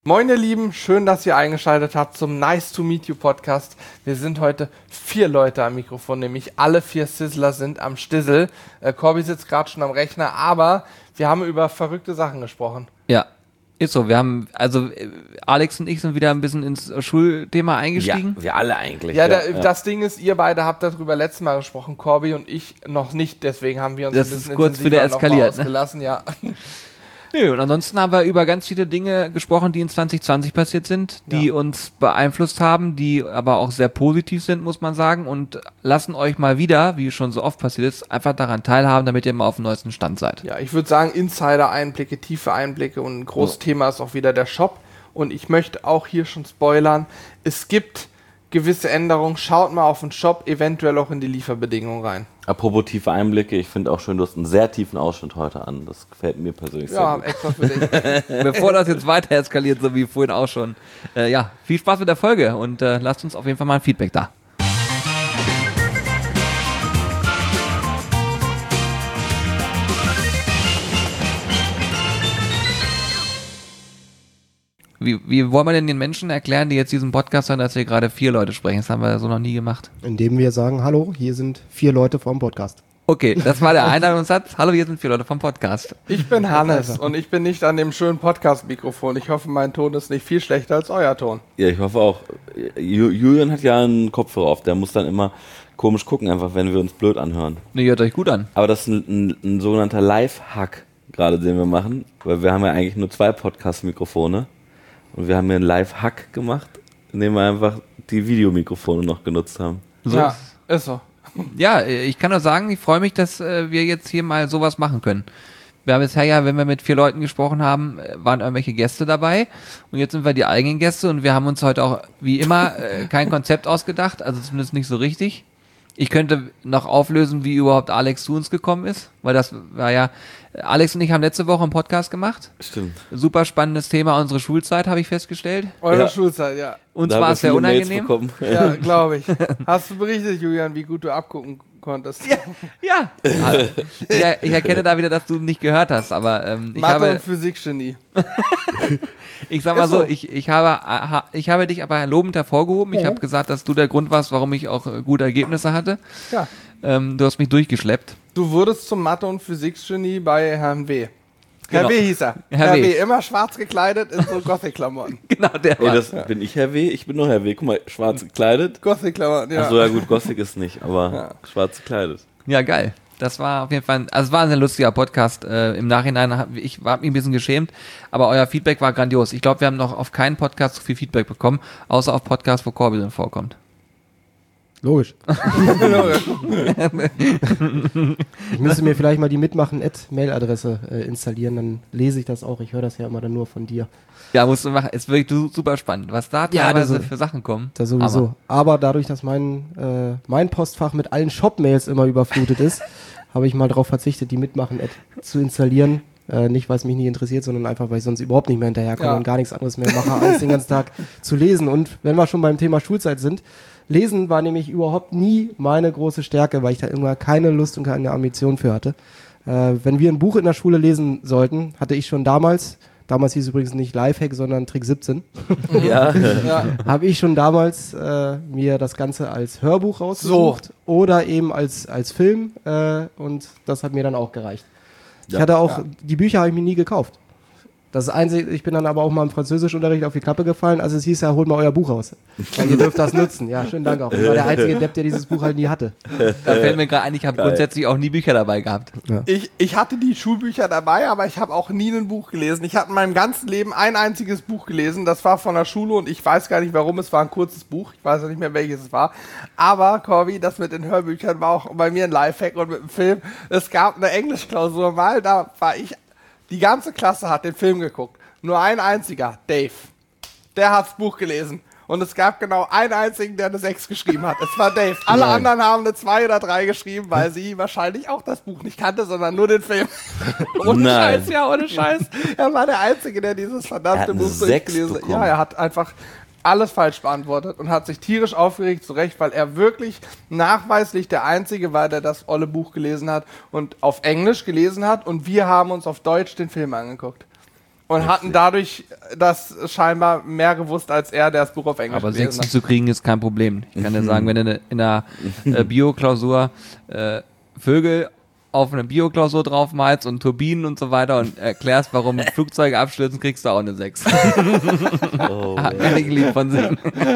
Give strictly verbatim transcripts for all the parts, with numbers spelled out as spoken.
Moin ihr Lieben, schön, dass ihr eingeschaltet habt zum Nice to Meet You Podcast. Wir sind heute vier Leute am Mikrofon, nämlich alle vier Sizzler sind am Stissel. Äh, Corby sitzt gerade schon am Rechner, aber wir haben über verrückte Sachen gesprochen. Ja, ist so. Wir haben, also Alex und ich sind wieder ein bisschen ins Schulthema eingestiegen. Ja, wir alle eigentlich. Ja, ja, da, ja. Das Ding ist, ihr beide habt darüber letztes Mal gesprochen, Corby und ich noch nicht, deswegen haben wir uns das ein bisschen ist kurz wieder eskaliert, ne? ausgelassen, ja. Nö, und ansonsten haben wir über ganz viele Dinge gesprochen, die in zwanzig zwanzig passiert sind, die ja. uns beeinflusst haben, die aber auch sehr positiv sind, muss man sagen, und lassen euch mal wieder, wie schon so oft passiert ist, einfach daran teilhaben, damit ihr mal auf dem neuesten Stand seid. Ja, ich würde sagen, Insider-Einblicke, tiefe Einblicke und ein großes ja. Thema ist auch wieder der Shop. Und ich möchte auch hier schon spoilern, es gibt gewisse Änderungen, schaut mal auf den Shop, eventuell auch in die Lieferbedingungen rein. Apropos tiefe Einblicke, ich finde auch schön, du hast einen sehr tiefen Ausschnitt heute an. Das gefällt mir persönlich ja, sehr gut. Extra für dich. Bevor das jetzt weiter eskaliert, so wie vorhin auch schon. Äh, ja, viel Spaß mit der Folge und äh, lasst uns auf jeden Fall mal ein Feedback da. Wie, wie wollen wir denn den Menschen erklären, die jetzt diesen Podcast hören, dass wir gerade vier Leute sprechen? Das haben wir so noch nie gemacht. Indem wir sagen, hallo, hier sind vier Leute vom Podcast. Okay, das war der Einladungssatz. Hallo, hier sind vier Leute vom Podcast. Ich bin Hannes und ich bin nicht an dem schönen Podcast-Mikrofon. Ich hoffe, mein Ton ist nicht viel schlechter als euer Ton. Ja, ich hoffe auch. Julian hat ja einen Kopfhörer auf, der muss dann immer komisch gucken, einfach wenn wir uns blöd anhören. Nee, hört euch gut an. Aber das ist ein, ein, ein sogenannter Live-Hack, gerade den wir machen, weil wir haben ja eigentlich nur zwei Podcast-Mikrofone. Und wir haben hier einen Live-Hack gemacht, indem wir einfach die Videomikrofone noch genutzt haben. So ja, ist so. Ja, ich kann nur sagen, ich freue mich, dass äh, wir jetzt hier mal sowas machen können. Wir haben bisher ja, wenn wir mit vier Leuten gesprochen haben, waren irgendwelche Gäste dabei. Und jetzt sind wir die eigenen Gäste und wir haben uns heute auch, wie immer, äh, kein Konzept ausgedacht, also zumindest nicht so richtig. Ich könnte noch auflösen, wie überhaupt Alex zu uns gekommen ist, weil das war ja, Alex und ich haben letzte Woche einen Podcast gemacht. Stimmt. Super spannendes Thema, unsere Schulzeit, habe ich festgestellt. Eure ja. Schulzeit, ja. Uns war es sehr unangenehm. Ja, glaube ich. Hast du berichtet, Julian, wie gut du abgucken konntest? Ja, ja. Also, ja. Ich erkenne da wieder, dass du nicht gehört hast, aber ähm, ich Mathe habe... und Physik-Genie. Ich sag mal so, ich, ich, habe, ich habe dich aber lobend hervorgehoben. Ich ja. habe gesagt, dass du der Grund warst, warum ich auch gute Ergebnisse hatte. Ja. Ähm, du hast mich durchgeschleppt. Du wurdest zum Mathe- und Physik-Genie bei Herrn W. Herr Genau. W. hieß er. Herr Herr W. W. Immer schwarz gekleidet in so Gothic-Klamotten. Genau, der Oh, war. das bin ich Herr W. Ich bin nur Herr W. Guck mal, schwarz gekleidet. Gothic-Klamotten, ja. Achso, ja gut, Gothic ist nicht, aber Ja. schwarz gekleidet. Ja, geil. Das war auf jeden Fall, also es war ein sehr lustiger Podcast. Äh, Im Nachhinein, hab, ich war mich ein bisschen geschämt, aber euer Feedback war grandios. Ich glaube, wir haben noch auf keinen Podcast so viel Feedback bekommen, außer auf Podcasts, wo Corby drin vorkommt. Logisch. Ich müsste mir vielleicht mal die Mitmachen-Mail-Adresse äh, installieren, dann lese ich das auch. Ich höre das ja immer dann nur von dir. Ja, musst du machen. Ist wirklich super spannend, was da Ja, teilweise das- für Sachen kommen. Das sowieso. Aber, Aber dadurch, dass mein, äh, mein Postfach mit allen Shop-Mails immer überflutet ist, habe ich mal darauf verzichtet, die Mitmachen-App zu installieren. Äh, nicht, weil es mich nicht interessiert, sondern einfach, weil ich sonst überhaupt nicht mehr hinterherkomme Ja. und gar nichts anderes mehr mache, als den ganzen Tag zu lesen. Und wenn wir schon beim Thema Schulzeit sind, Lesen war nämlich überhaupt nie meine große Stärke, weil ich da immer keine Lust und keine Ambition für hatte. Äh, wenn wir ein Buch in der Schule lesen sollten, hatte ich schon damals, damals hieß es übrigens nicht Lifehack, sondern Trick siebzehn, Ja. ja. habe ich schon damals äh, mir das Ganze als Hörbuch rausgesucht oder eben als, als Film äh, und das hat mir dann auch gereicht. Ich Ja. hatte auch, Ja. die Bücher habe ich mir nie gekauft. Das Einzige, ich bin dann aber auch mal im Französischunterricht auf die Klappe gefallen, also es hieß ja, holt mal euer Buch raus. Weil ihr dürft das nutzen. Ja, schönen Dank auch. Ich war der einzige Depp, der dieses Buch halt nie hatte. Da fällt mir gerade ein, ich habe Geil. grundsätzlich auch nie Bücher dabei gehabt. Ich, ich hatte die Schulbücher dabei, aber ich habe auch nie ein Buch gelesen. Ich habe in meinem ganzen Leben ein einziges Buch gelesen. Das war von der Schule und ich weiß gar nicht warum. Es war ein kurzes Buch. Ich weiß auch nicht mehr, welches es war. Aber, Corby, das mit den Hörbüchern war auch bei mir ein Lifehack und mit dem Film. Es gab eine Englischklausur mal, da war ich, die ganze Klasse hat den Film geguckt. Nur ein einziger, Dave. Der hat das Buch gelesen. Und es gab genau einen einzigen, der eine sechs geschrieben hat. Es war Dave. Alle Nein. anderen haben eine zwei oder drei geschrieben, weil sie wahrscheinlich auch das Buch nicht kannte, sondern nur den Film. Ohne Nein. Scheiß, ja, ohne Scheiß. Er war der Einzige, der dieses Er verdammte hat eine Buch sechs durchgelesen hat. bekommen. Ja, er hat einfach alles falsch beantwortet und hat sich tierisch aufgeregt, zu Recht, weil er wirklich nachweislich der Einzige war, der das olle Buch gelesen hat und auf Englisch gelesen hat und wir haben uns auf Deutsch den Film angeguckt. Und hatten dadurch das scheinbar mehr gewusst als er, der das Buch auf Englisch Aber gelesen sechzig hat. zu kriegen ist kein Problem. Ich kann dir sagen, wenn du in in einer äh, Bio-Klausur äh, Vögel auf eine Bio-Klausur draufmalst und Turbinen und so weiter und erklärst, warum Flugzeuge abstürzen, kriegst du auch eine sechs. Oh, Hat mir nicht lieb von Sinn.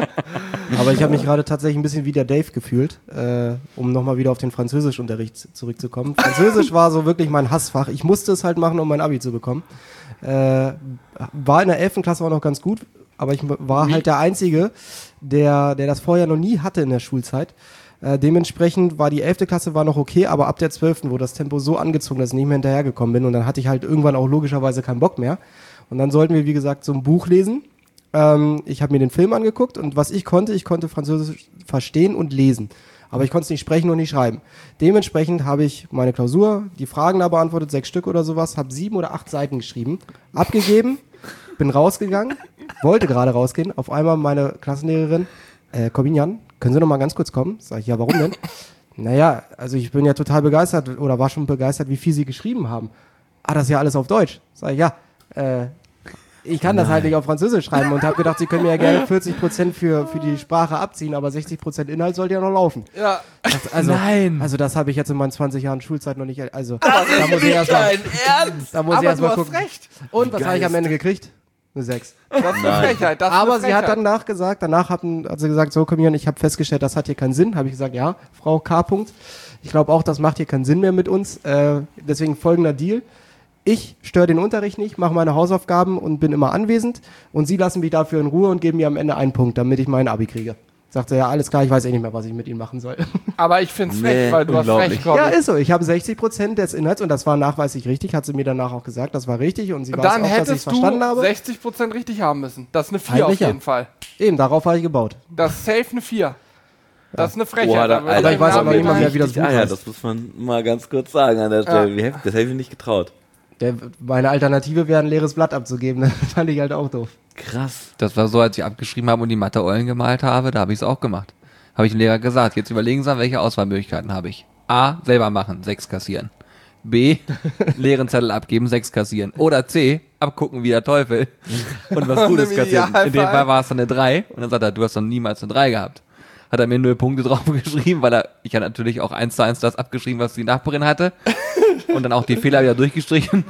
Aber ich habe mich gerade tatsächlich ein bisschen wie der Dave gefühlt, äh, um nochmal wieder auf den Französischunterricht zurückzukommen. Französisch war so wirklich mein Hassfach. Ich musste es halt machen, um mein Abi zu bekommen. Äh, war in der elften Klasse auch noch ganz gut, aber ich war halt der Einzige, der, der das vorher noch nie hatte in der Schulzeit. Äh, dementsprechend war die elfte Klasse war noch okay, aber ab der zwölften wurde das Tempo so angezogen, dass ich nicht mehr hinterhergekommen bin und dann hatte ich halt irgendwann auch logischerweise keinen Bock mehr. Und dann sollten wir, wie gesagt, so ein Buch lesen. Ähm, ich habe mir den Film angeguckt und was ich konnte, ich konnte Französisch verstehen und lesen. Aber ich konnte es nicht sprechen und nicht schreiben. Dementsprechend habe ich meine Klausur, die Fragen da beantwortet, sechs Stück oder sowas, habe sieben oder acht Seiten geschrieben, abgegeben, bin rausgegangen, wollte gerade rausgehen, auf einmal meine Klassenlehrerin, äh, Corbinian, können Sie noch mal ganz kurz kommen? Sag ich, ja, warum denn? Naja, also ich bin ja total begeistert oder war schon begeistert, wie viel Sie geschrieben haben. Ah, das ist ja alles auf Deutsch. Sag ich, ja, äh, ich kann das halt nicht auf Französisch schreiben und habe gedacht, Sie können mir ja gerne vierzig Prozent für, für die Sprache abziehen, aber sechzig Prozent Inhalt sollte ja noch laufen. Ja. Das, also, Nein. Also das habe ich jetzt in meinen zwanzig Jahren Schulzeit noch nicht, also Das da ist muss ich nicht erst mal, dein Ernst. da muss ich Aber erst du mal hast gucken. recht. Und was Geil habe ich am ist Ende gekriegt? Eine sechs. Das ist eine Nein. Frechheit. Das ist Aber eine sie hat Frechheit. danach gesagt, danach hatten, hat sie gesagt, so komm hier, ich habe festgestellt, das hat hier keinen Sinn. Habe ich gesagt, ja, Frau K. Punkt. Ich glaube auch, das macht hier keinen Sinn mehr mit uns. Äh, deswegen folgender Deal. Ich störe den Unterricht nicht, mache meine Hausaufgaben und bin immer anwesend. Und Sie lassen mich dafür in Ruhe und geben mir am Ende einen Punkt, damit ich meinen Abi kriege. Sagte, ja, alles klar, ich weiß eh nicht mehr, was ich mit Ihnen machen soll. Aber ich finde es frech, Nee, weil du hast unglaublich. recht, Corby. Ja, ist so. Ich habe sechzig Prozent des Inhalts und das war nachweislich richtig, hat sie mir danach auch gesagt, das war richtig und sie weiß Dann auch, dass ich es hättest verstanden du habe. sechzig Prozent richtig haben müssen. Das ist eine vier Eigentlich auf jeden ja. Fall. Eben, darauf habe ich gebaut. Das ist safe eine vier. Das ist eine Frechheit. Boah, da, Da würde Alter, ich weiß den aber Namen nicht mal mehr, wie das richtig Buch Eier, heißt. das muss man mal ganz kurz sagen an der Stelle. Ja. Wie heftig, das hätte ich nicht getraut. Der, meine Alternative wäre, ein leeres Blatt abzugeben. Das fand ich halt auch doof. Krass. Das war so, als ich abgeschrieben habe und die Mathe-Eulen gemalt habe, da habe ich es auch gemacht. Habe ich dem Lehrer gesagt, jetzt überlegen Sie mal, welche Auswahlmöglichkeiten habe ich. A, selber machen, sechs kassieren. B, leeren Zettel abgeben, sechs kassieren. Oder C, abgucken wie der Teufel und was Gutes Im kassieren. In dem Idealfall. Fall war es dann eine drei und dann sagt er, du hast doch niemals eine drei gehabt. Hat er mir null Punkte drauf geschrieben, weil er, ich habe natürlich auch eins zu eins das abgeschrieben, was die Nachbarin hatte. Und dann auch die Fehler wieder durchgestrichen.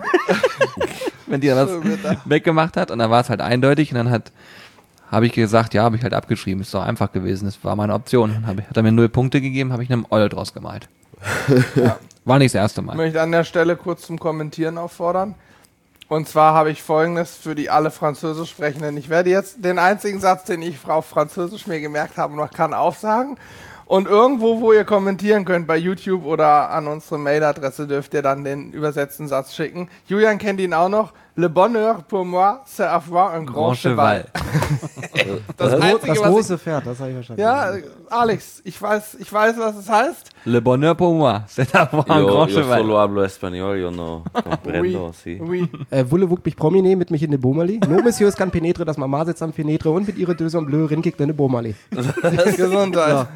Wenn die dann was weggemacht hat. Und dann war es halt eindeutig. Und dann hat, habe ich gesagt, ja, habe ich halt abgeschrieben. Ist doch einfach gewesen. Das war meine Option. Dann hab ich, hat er mir null Punkte gegeben, habe ich einem Eul draus gemalt. Ja. War nicht das erste Ich Mal. möchte an der Stelle kurz zum Kommentieren auffordern. Und zwar habe ich Folgendes für die alle Französisch Sprechenden. Ich werde jetzt den einzigen Satz, den ich auf Französisch mir gemerkt habe, noch kann aufsagen. Und irgendwo, wo ihr kommentieren könnt, bei YouTube oder an unsere Mailadresse, dürft ihr dann den übersetzten Satz schicken. Julian kennt ihn auch noch. Le bonheur pour moi, c'est avoir un grand, Grand cheval. Cheval. Das, Das Einzige, Das was große Pferd, das habe ich verstanden. ich, ja, Alex, ich weiß, ich weiß, was es heißt. Le bonheur pour moi. C'est avoir un Yo, grand yo cheval. solo hablo español, yo no comprendo, sí. oui. Äh, Voulez-vous mich promener mit mich in den Bomali? No, Monsieur, es kann pénétrer, das Mama sitzt am Fenetre und mit ihrer Döse und Bleu rinkigt in den Bomali. Gesundheit.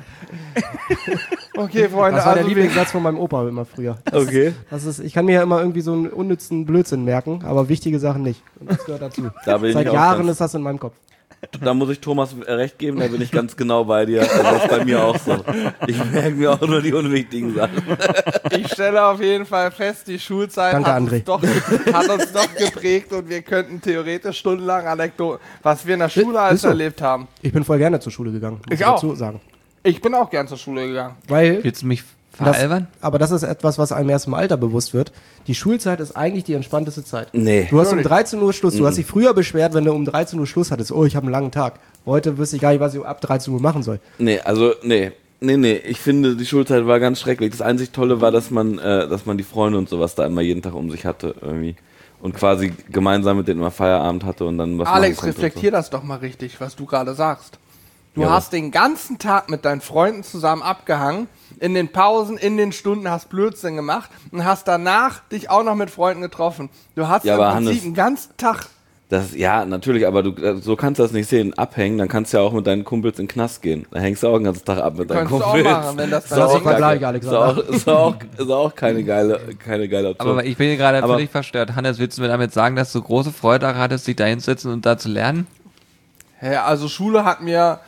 Okay, Freunde, Das war der also wir, Lieblingssatz von meinem Opa immer früher. Okay. Das ist, ich kann mir ja immer irgendwie so einen unnützen Blödsinn merken, aber wichtige Sachen nicht. Und das gehört dazu. Da bin Seit ich auch Jahren ganz, ist das in meinem Kopf. Da muss ich Thomas recht geben, da bin ich ganz genau bei dir. Also das ist bei mir auch so. Ich merke mir auch nur die unwichtigen Sachen. ich stelle auf jeden Fall fest, die Schulzeit Danke, hat, André. uns doch, hat uns doch geprägt und wir könnten theoretisch stundenlang Anekdoten, was wir in der Schule alles Ist so. erlebt haben. Ich bin voll gerne zur Schule gegangen. muss Ich auch. dazu sagen. Ich bin auch gern zur Schule gegangen. Weil Willst du mich das, veralbern? aber das ist etwas, was einem erst im Alter bewusst wird. Die Schulzeit ist eigentlich die entspannteste Zeit. Nee. Du hast um Natürlich. dreizehn Uhr Schluss. Du hast dich früher beschwert, wenn du um dreizehn Uhr Schluss hattest. Oh, ich habe einen langen Tag. Heute wüsste ich gar nicht, was ich ab dreizehn Uhr machen soll. Nee, also, nee. Nee, nee, ich finde, die Schulzeit war ganz schrecklich. Das einzig Tolle war, dass man, äh, dass man die Freunde und sowas da immer jeden Tag um sich hatte, irgendwie. Und quasi gemeinsam mit denen immer Feierabend hatte und dann was Alex, machen konnte und reflektier das doch mal richtig, was du gerade sagst. Du Ja, hast den ganzen Tag mit deinen Freunden zusammen abgehangen, in den Pausen, in den Stunden hast Blödsinn gemacht und hast danach dich auch noch mit Freunden getroffen. Du hast Ja, im aber Prinzip Hannes- den ganzen Tag Das, ja, natürlich, aber du, so kannst du das nicht sehen. Abhängen, dann kannst du ja auch mit deinen Kumpels in den Knast gehen. Da hängst du auch den ganzen Tag ab mit deinen Könntest Kumpels. du auch machen, wenn das Ist dann auch Ding gar- Vergleich, ist Alexander. auch, ist auch, ist auch keine geile, keine geile Option. Aber ich bin hier gerade Aber- völlig verstört. Hannes, willst du mir damit sagen, dass du große Freude daran hattest, dich da hinzusetzen und da zu lernen? Ja, also Schule hat mir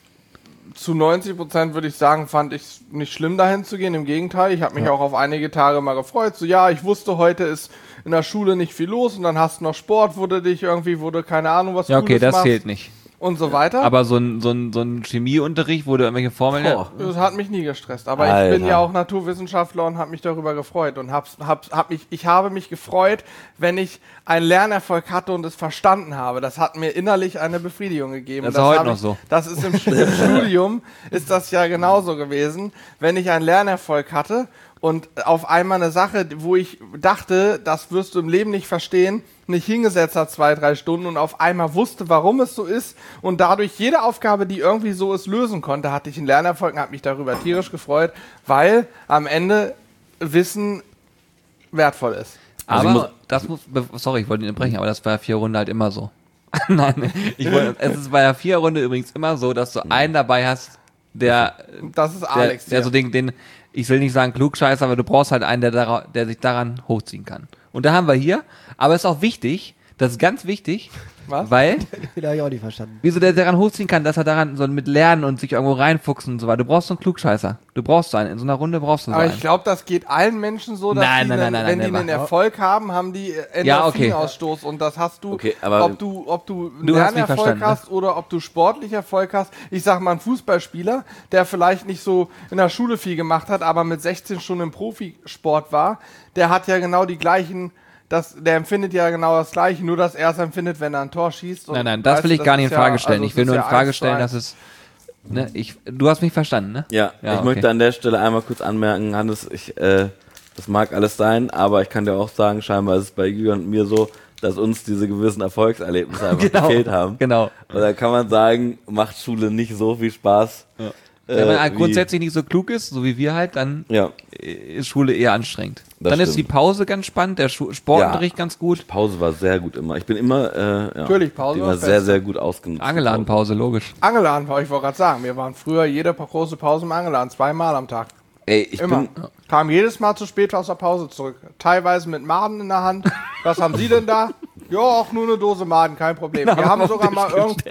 zu neunzig Prozent, würde ich sagen, fand ich nicht schlimm, dahin zu gehen. Im Gegenteil, ich habe mich auch auf einige Tage mal gefreut. So, ja, ich wusste, heute ist in der Schule nicht viel los und dann hast du noch Sport, wo du dich irgendwie, wo du keine Ahnung was Ja, okay, Cooles das machst zählt nicht. und so weiter. Aber so ein, so ein, so ein Chemieunterricht, wo du irgendwelche Formeln... Boah. Das hat mich nie gestresst, aber Alter. ich bin ja auch Naturwissenschaftler und habe mich darüber gefreut und hab's, hab's, hab mich, ich habe mich gefreut, wenn ich einen Lernerfolg hatte und es verstanden habe. Das hat mir innerlich eine Befriedigung gegeben. Das ist heute habe noch ich, so. Das ist im, Sch- im Studium ist das ja genauso gewesen, wenn ich einen Lernerfolg hatte und auf einmal eine Sache, wo ich dachte, das wirst du im Leben nicht verstehen, nicht hingesetzt hat zwei, drei Stunden und auf einmal wusste, warum es so ist und dadurch jede Aufgabe, die irgendwie so ist, lösen konnte, hatte ich einen Lernerfolg und habe mich darüber tierisch gefreut, weil am Ende Wissen wertvoll ist. Also Aber ich muss- das muss... be- Sorry, ich wollte ihn unterbrechen, aber das war ja vier Runde halt immer so. Nein, ich wollte, es ist bei der vier Runde übrigens immer so, dass du einen dabei hast, der... Das ist Der, Alex. der hier. so den, den, ich will nicht sagen Klugscheißer, aber du brauchst halt einen, der, dara- der sich daran hochziehen kann. Und da haben wir hier, aber es ist auch wichtig, das ist ganz wichtig, Was? weil, Den habe ich auch nicht verstanden. wieso der daran hochziehen kann, dass er daran so mit lernen und sich irgendwo reinfuchsen und so weiter. Du brauchst so einen Klugscheißer. Du brauchst so einen. In so einer Runde brauchst du so Aber einen. ich glaube, das geht allen Menschen so, dass Nein, die nein, einen, nein, nein, wenn nein, die never. einen Erfolg haben, haben die Ja, okay. Endorphinausstoß und das hast du, Okay, aber- ob du, ob du einen Du hast mich Lernerfolg verstanden, ne? hast oder ob du sportlich Erfolg hast. Ich sag mal, ein Fußballspieler, der vielleicht nicht so in der Schule viel gemacht hat, aber mit sechzehn Stunden im Profisport war, der hat ja genau die gleichen, das, der empfindet ja genau das Gleiche, nur dass er es empfindet, wenn er ein Tor schießt. Und nein, nein, das weißt will du, ich gar nicht ist in Frage ja- stellen. also ich es will ist nur in ja Frage eins zu stellen, eins. dass es, ne, ich, du hast mich verstanden, ne? Ja, Ja, ich okay. möchte an der Stelle einmal kurz anmerken, Hannes, ich, äh, das mag alles sein, aber ich kann dir auch sagen, scheinbar ist es bei Jürgen und mir so, dass uns diese gewissen Erfolgserlebnisse einfach Genau. gefehlt haben. Genau. Und da kann man sagen, macht Schule nicht so viel Spaß. Ja. Wenn man Äh, halt wie- grundsätzlich nicht so klug ist, so wie wir halt, dann Ja, ist Schule eher anstrengend. Das Dann ist die stimmt. Pause ganz spannend, der Schu- Sportunterricht ganz gut. Pause war sehr gut immer. Ich bin immer, äh, ja, Natürlich, Pause die war war das sehr, Beste. sehr gut ausgenutzt. Angeladenpause, logisch. Angeladen, ich wollte gerade sagen, wir waren früher jede große Pause im Angeladen, zweimal am Tag. Ey, ich Immer. bin, Kam jedes Mal zu spät aus der Pause zurück. Teilweise mit Maden in der Hand. Was haben Sie denn da? Ja, auch nur eine Dose Maden, kein Problem. Wir haben sogar mal irgendwie.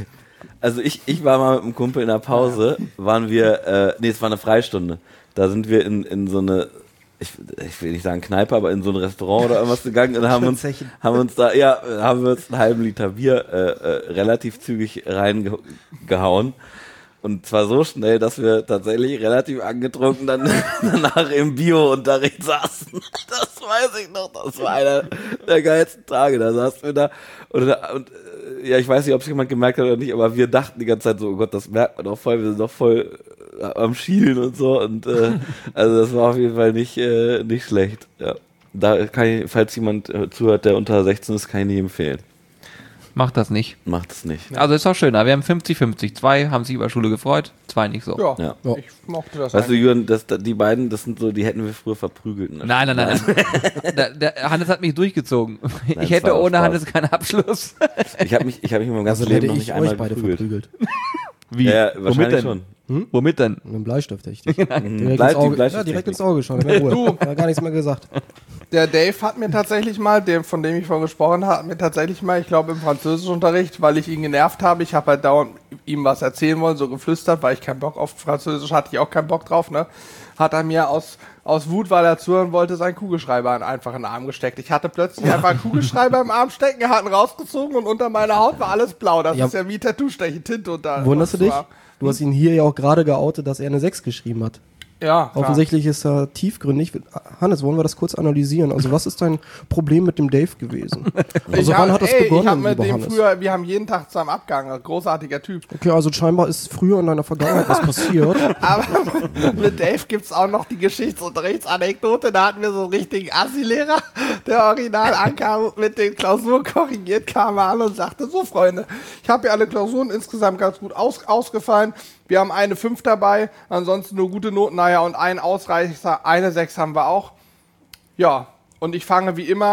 also ich, ich war mal mit einem Kumpel in der Pause, waren wir, äh, nee, es war eine Freistunde. Da sind wir in, in so eine, ich, ich will nicht sagen Kneipe, aber in so ein Restaurant oder irgendwas gegangen und haben uns, Zechen. haben uns da, ja, haben wir uns einen halben Liter Bier äh, äh, relativ zügig reingehauen. Und zwar so schnell, dass wir tatsächlich relativ angetrunken dann danach im Bio-Unterricht saßen. Das weiß ich noch. Das war einer der geilsten Tage. Da saßen wir da und, und äh, ja, ich weiß nicht, ob es jemand gemerkt hat oder nicht, aber wir dachten die ganze Zeit so, oh Gott, das merkt man doch voll. Wir sind doch voll äh, am Schielen und so. Und äh, also das war auf jeden Fall nicht, äh, nicht schlecht. Ja. Da kann ich, falls jemand äh, zuhört, der unter sechzehn ist, kann ich nicht empfehlen. Macht das nicht. Macht es nicht. Also ist auch schön, aber wir haben fünfzig fünfzig. Zwei haben sich über Schule gefreut, zwei nicht so. Ja, Ja. ich mochte das Weißt du, eigentlich. Jürgen, das, die beiden, das sind so, die hätten wir früher verprügelt. Ne? Nein, nein, nein. nein. der, der Hannes hat mich durchgezogen. ich das hätte war auch ohne Spaß. Hannes keinen Abschluss. Ich habe mich, ich habe mich in meinem ganzen Also hätte Leben noch ich nicht euch einmal beide geprügelt. verprügelt. Wie? Ja, ja, Womit wahrscheinlich denn? schon. Womit denn? Mit dem Bleistift echt. Direkt, Blei- ins die Auge, ja, Bleistifttechnik. direkt ins Auge schon. In Ruhe. Ja, gar nichts mehr gesagt. Der Dave hat mir tatsächlich mal, der, von dem ich vorhin gesprochen habe, hat mir tatsächlich mal, ich glaube im Französischunterricht, weil ich ihn genervt habe, ich habe halt dauernd ihm was erzählen wollen, so geflüstert, weil ich keinen Bock auf Französisch hatte, ich auch keinen Bock drauf, ne? Hat er mir aus, aus Wut, weil er zuhören wollte, seinen Kugelschreiber einfach in den Arm gesteckt. Ich hatte plötzlich einfach einen Kugelschreiber im Arm stecken, er hat ihn rausgezogen und unter meiner Haut war alles blau. Das Ja. ist ja wie Tattoo-Stechen, Tinte unter. Wunderst du dich? war- Du hast ihn hier ja auch gerade geoutet, dass er eine sechs geschrieben hat. Ja, klar. Offensichtlich ist er tiefgründig. Hannes, wollen wir das kurz analysieren? Also was ist dein Problem mit dem Dave gewesen? Also Ich wann hab, hat das ey, begonnen, ich hab mit lieber dem Hannes? früher, wir haben jeden Tag zusammen Abgang, ein großartiger Typ. Okay, also scheinbar ist früher in deiner Vergangenheit was passiert. Aber mit Dave gibt's auch noch die Geschichtsunterrichtsanekdote. Da hatten wir so einen richtigen Assi-Lehrer, der original ankam mit den Klausuren korrigiert, kam er an und sagte, so Freunde, ich habe ja alle Klausuren insgesamt ganz gut aus, ausgefallen. Wir haben eine fünf dabei, ansonsten nur gute Noten, naja, und ein Ausreißer, eine sechs haben wir auch. Ja, und ich fange wie immer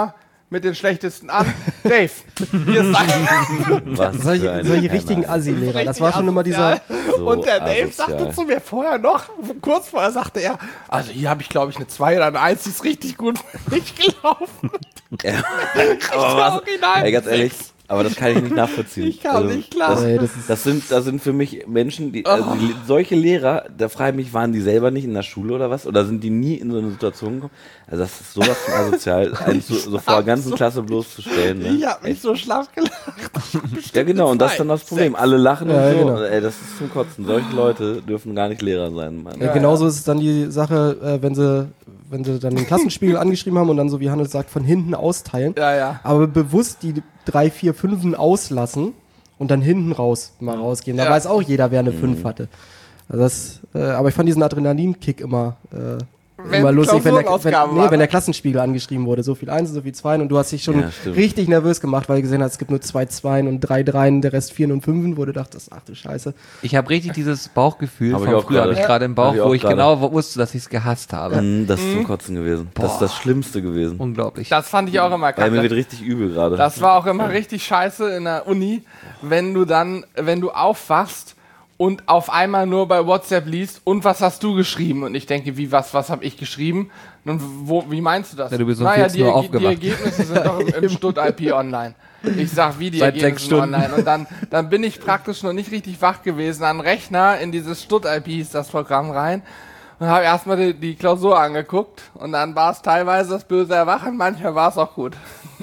mit den schlechtesten an. Dave, hier ist ein Was für Solche, eine solche Penner. richtigen Assi-Lehrer. Das war schon immer dieser. So Und der Dave asozial. sagte zu mir vorher noch, kurz vorher sagte er, also hier habe ich glaube ich eine zwei oder eine eins, die ist richtig gut für mich gelaufen. Ja. Aber was, Original ey, ganz ehrlich, sechs. aber das kann ich nicht nachvollziehen. Ich kann nicht klar. Das, Ey, das ist- das, sind, das sind für mich Menschen, die, also die, solche Lehrer, da frage ich mich, waren die selber nicht in der Schule oder was? Oder sind die nie in so eine Situation gekommen? Also das ist sowas von asozial, einen so, so vor der ganzen Klasse bloßzustellen. Ne? Ich habe mich so schlaff gelacht. Ja genau, und das ist dann das Problem. Alle lachen Ja, und so. genau. Ey, das ist zum Kotzen. Solche Leute dürfen gar nicht Lehrer sein. Mann. Ja, genauso ist es dann die Sache, äh, wenn sie, wenn sie dann den Klassenspiegel angeschrieben haben und dann, so wie Hannes sagt, von hinten austeilen. Ja, ja. Aber bewusst die drei, vier, fünfen auslassen und dann hinten raus mal rausgehen. Da Ja. weiß auch jeder, wer eine fünf hatte. Also das, äh, aber ich fand diesen Adrenalinkick immer, äh, Wenn immer lustig, wenn der, wenn, Klausurenausgaben nee, waren. wenn der Klassenspiegel angeschrieben wurde. So viel Einsen, so viel Zweien und du hast dich schon Ja, stimmt. richtig nervös gemacht, weil du gesehen hast, es gibt nur zwei Zweien und drei Dreien, der Rest Vieren und Fünfen, wo du dachtest, ach du Scheiße. Ich habe richtig dieses Bauchgefühl Hab ich von auch früher, habe gerade. ich gerade im Hab Bauch, ich auch wo ich gerade. genau wusste, dass ich es gehasst habe. Mm, Das ist zum Kotzen gewesen. Das ist das Schlimmste gewesen. Unglaublich. Das fand ich auch immer Weil mir kacke. wird richtig übel gerade. Das war auch immer richtig scheiße in der Uni, wenn du dann, wenn du aufwachst und auf einmal nur bei WhatsApp liest, und was hast du geschrieben? Und ich denke, wie, was, was habe ich geschrieben? Und wo, wie meinst du das? Ja, du bist um naja, vierzehn Uhr die, die aufgewacht. Ergebnisse sind doch im, im Stutt-I P online. Ich sag, wie die Seit sechs Ergebnisse sind Stunden. online. Und dann, dann bin ich praktisch noch nicht richtig wach gewesen, an den Rechner in dieses Stutt-I P hieß das Programm rein und habe erstmal die, die Klausur angeguckt und dann war es teilweise das böse Erwachen, manchmal war es auch gut.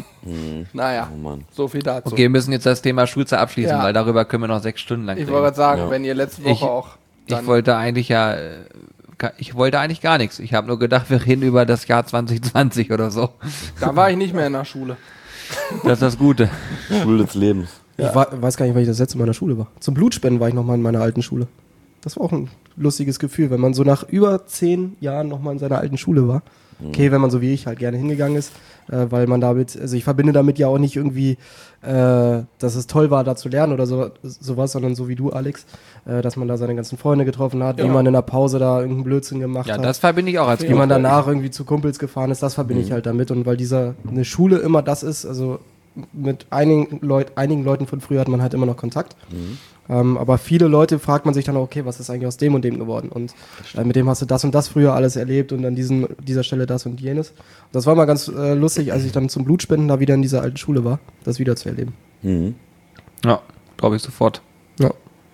Naja, Oh Mann. so viel dazu. Okay, wir müssen jetzt das Thema Schulzeit abschließen, Ja. weil darüber können wir noch sechs Stunden lang Ich reden. wollte gerade sagen, Ja. wenn ihr letzte Woche Ich- auch. Dann Ich wollte eigentlich ja, äh, ka- ich wollte eigentlich gar nichts. Ich habe nur gedacht, wir reden über das Jahr zwanzig zwanzig oder so. da war ich nicht mehr in der Schule. Das ist das Gute. Schule des Lebens. Ich wa- weiß gar nicht, wann ich das letzte Mal in der Schule war. Zum Blutspenden war ich nochmal in meiner alten Schule. Das war auch ein lustiges Gefühl, wenn man so nach über zehn Jahren nochmal in seiner alten Schule war. Okay, wenn man so wie ich halt gerne hingegangen ist, äh, weil man damit, also ich verbinde damit ja auch nicht irgendwie, äh, dass es toll war, da zu lernen oder so, sowas, sondern so wie du, Alex, äh, dass man da seine ganzen Freunde getroffen hat, wie Ja. man in der Pause da irgendeinen Blödsinn gemacht Ja, hat. das verbinde ich auch als wie man Kind. danach irgendwie zu Kumpels gefahren ist, das verbinde ich halt damit. Und weil dieser eine Schule immer das ist, also mit einigen, Leut, einigen Leuten von früher hat man halt immer noch Kontakt. Ähm, aber viele Leute fragt man sich dann auch, okay, was ist eigentlich aus dem und dem geworden? Und äh, mit dem hast du das und das früher alles erlebt und an diesen, dieser Stelle das und jenes. Und das war mal ganz äh, lustig, als ich dann zum Blutspenden da wieder in dieser alten Schule war, das wieder zu erleben. Mhm. Ja, glaube ich sofort. Ja.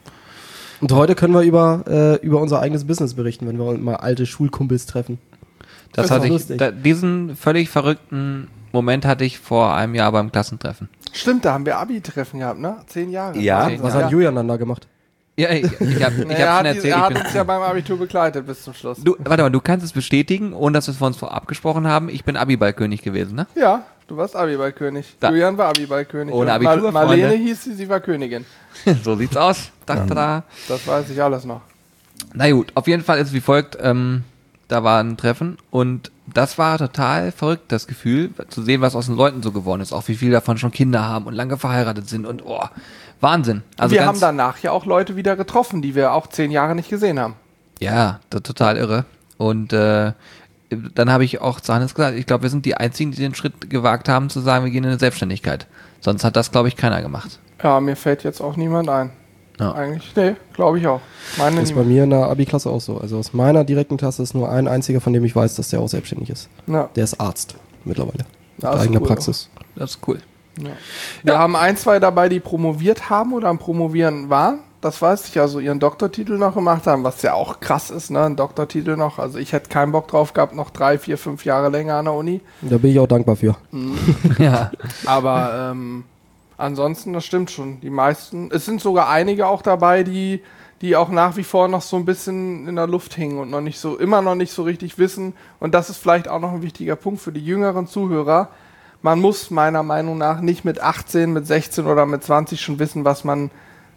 Und heute können wir über, äh, über unser eigenes Business berichten, wenn wir mal alte Schulkumpels treffen. Das Das hatte war ich, lustig. da, diesen völlig verrückten Moment hatte ich vor einem Jahr beim Klassentreffen. Stimmt, da haben wir Abi-Treffen gehabt, ne? Zehn Jahre. Ja. Zehn Was Jahre. hat Julian dann da gemacht? Ja, ich, ich habe ich Naja, hab er schon hat, die, erzählt. er Ich hat bin, uns ja beim Abitur begleitet bis zum Schluss. du, warte mal, du kannst es bestätigen, ohne dass wir es von uns vorab gesprochen haben. Ich bin Abiballkönig gewesen, ne? Ja, du warst Abiballkönig. Da- Julian war Abiballkönig. Ohne Und Abitur, Mar Marlene Freunde. hieß sie, sie war Königin. So sieht's aus. Da, da, da. Das weiß ich alles noch. Na gut, auf jeden Fall ist es wie folgt. Ähm, da war ein Treffen und das war total verrückt, das Gefühl, zu sehen, was aus den Leuten so geworden ist. Auch wie viele davon schon Kinder haben und lange verheiratet sind und oh, Wahnsinn. Also wir ganz, haben danach ja auch Leute wieder getroffen, die wir auch zehn Jahre nicht gesehen haben. Ja, das total irre. Und äh, dann habe ich auch zu Hannes gesagt, ich glaube, wir sind die Einzigen, die den Schritt gewagt haben, zu sagen, wir gehen in eine Selbstständigkeit. Sonst hat das, glaube ich, keiner gemacht. Ja, mir fällt jetzt auch niemand ein. Ja. Eigentlich, nee, glaube ich auch. Meine Das ist bei niemand. mir in der Abi-Klasse auch so. Also aus meiner direkten Klasse ist nur ein einziger, von dem ich weiß, dass der auch selbstständig ist. Ja, Der ist Arzt mittlerweile. Mit Das ist eigener cool. Praxis. Das ist cool. wir haben ein, zwei dabei, die promoviert haben oder am Promovieren waren. Das weiß ich, also ihren Doktortitel noch gemacht haben, was ja auch krass ist, ne? Ein Doktortitel noch. Also ich hätte keinen Bock drauf gehabt, noch drei, vier, fünf Jahre länger an der Uni. Da bin ich auch dankbar für. Ja. Aber ähm, ansonsten, das stimmt schon. Die meisten, es sind sogar einige auch dabei, die, die auch nach wie vor noch so ein bisschen in der Luft hängen und noch nicht so, immer noch nicht so richtig wissen. Und das ist vielleicht auch noch ein wichtiger Punkt für die jüngeren Zuhörer. Man muss meiner Meinung nach nicht mit achtzehn, mit sechzehn oder mit zwanzig schon wissen, was man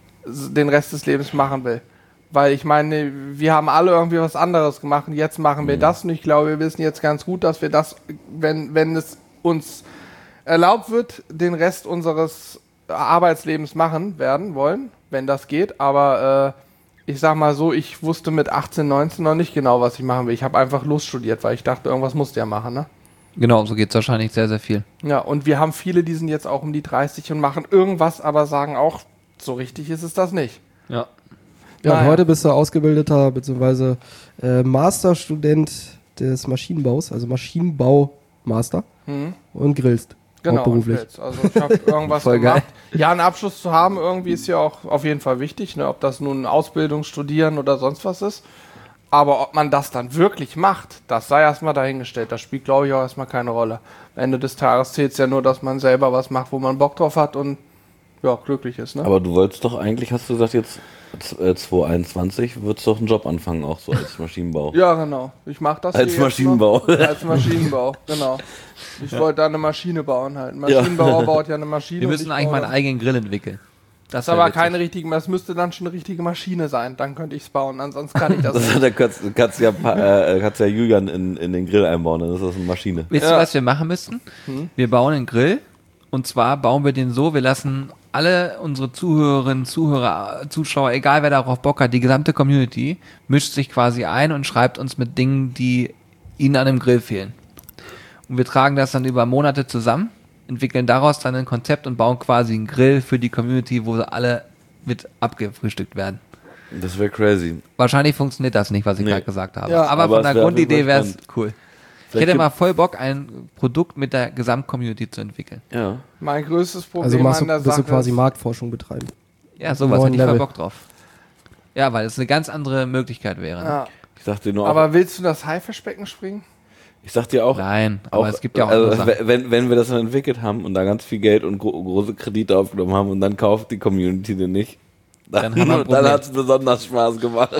s- den Rest des Lebens machen will. Weil ich meine, wir haben alle irgendwie was anderes gemacht und jetzt machen wir das und ich glaube, wir wissen jetzt ganz gut, dass wir das, wenn, wenn es uns erlaubt wird, den Rest unseres Arbeitslebens machen werden wollen, wenn das geht. Aber äh, ich sag mal so, ich wusste mit achtzehn, neunzehn noch nicht genau, was ich machen will. Ich habe einfach Lust studiert, weil ich dachte, irgendwas musste ja machen, ne? Genau, so geht es wahrscheinlich sehr, sehr viel. Ja, und wir haben viele, die sind jetzt auch um die dreißig und machen irgendwas, aber sagen auch, so richtig ist es das nicht. Ja. Ja, und Naja. heute bist du ausgebildeter bzw. Äh, Masterstudent des Maschinenbaus, also Maschinenbau-Master Hm. und grillst. Genau, Hauptberuflich. und jetzt. Also ich habe irgendwas Voll gemacht. geil. Ja, einen Abschluss zu haben irgendwie ist ja auch auf jeden Fall wichtig, ne? Ob das nun Ausbildung, Studieren oder sonst was ist. Aber ob man das dann wirklich macht, das sei erstmal dahingestellt. Das spielt, glaube ich, auch erstmal keine Rolle. Am Ende des Tages zählt es ja nur, dass man selber was macht, wo man Bock drauf hat und ja, glücklich ist. Ne? Aber du wolltest doch eigentlich, hast du gesagt, jetzt äh, zwanzig einundzwanzig würdest du doch einen Job anfangen, auch so als Maschinenbau. Ja, genau. Ich mache das Als hier jetzt Maschinenbau. Noch. Als Maschinenbau, genau. Ich wollte da eine Maschine bauen halt. Ein Maschinenbauer baut ja eine Maschine. Wir und müssen ich eigentlich baue mal einen das. eigenen Grill entwickeln. Das ist wär aber witzig. keine richtige, das müsste dann schon eine richtige Maschine sein. Dann könnte ich es bauen, ansonsten kann ich das Das nicht. da kannst, kannst, ja, pa- äh, kannst ja Julian in, in den Grill einbauen, dann ist das eine Maschine. Wisst ihr, Ja. was wir machen müssten? Wir bauen einen Grill und zwar bauen wir den so, wir lassen alle unsere Zuhörerinnen, Zuhörer, Zuschauer, egal wer darauf Bock hat, die gesamte Community mischt sich quasi ein und schreibt uns mit Dingen, die ihnen an dem Grill fehlen. Und wir tragen das dann über Monate zusammen, entwickeln daraus dann ein Konzept und bauen quasi einen Grill für die Community, wo alle mit abgefrühstückt werden. Das wäre crazy. Wahrscheinlich funktioniert das nicht, was ich Nee. gerade gesagt habe. Ja, aber, aber von es der wär auf jeden Grundidee Fall wäre es spannend. cool. Ich Vielleicht hätte gibt- mal voll Bock, ein Produkt mit der Gesamtcommunity zu entwickeln. Ja. Mein größtes Problem Also machst du, an der bist Sache du quasi ist, Marktforschung betreiben. Ja, sowas Neuen hätte ich voll Level. Bock drauf. Ja, weil es eine ganz andere Möglichkeit wäre. ne? ja. Ich sag dir nur auch, Aber willst du das Haifischbecken springen? ich sag dir auch, Nein, aber es gibt ja auch also, andere Sachen. wenn, wenn wir das dann entwickelt haben und da ganz viel Geld und gro große Kredite aufgenommen haben und dann kauft die Community den nicht, dann, Dann haben wir ein dann Problem. hat es besonders Spaß gemacht.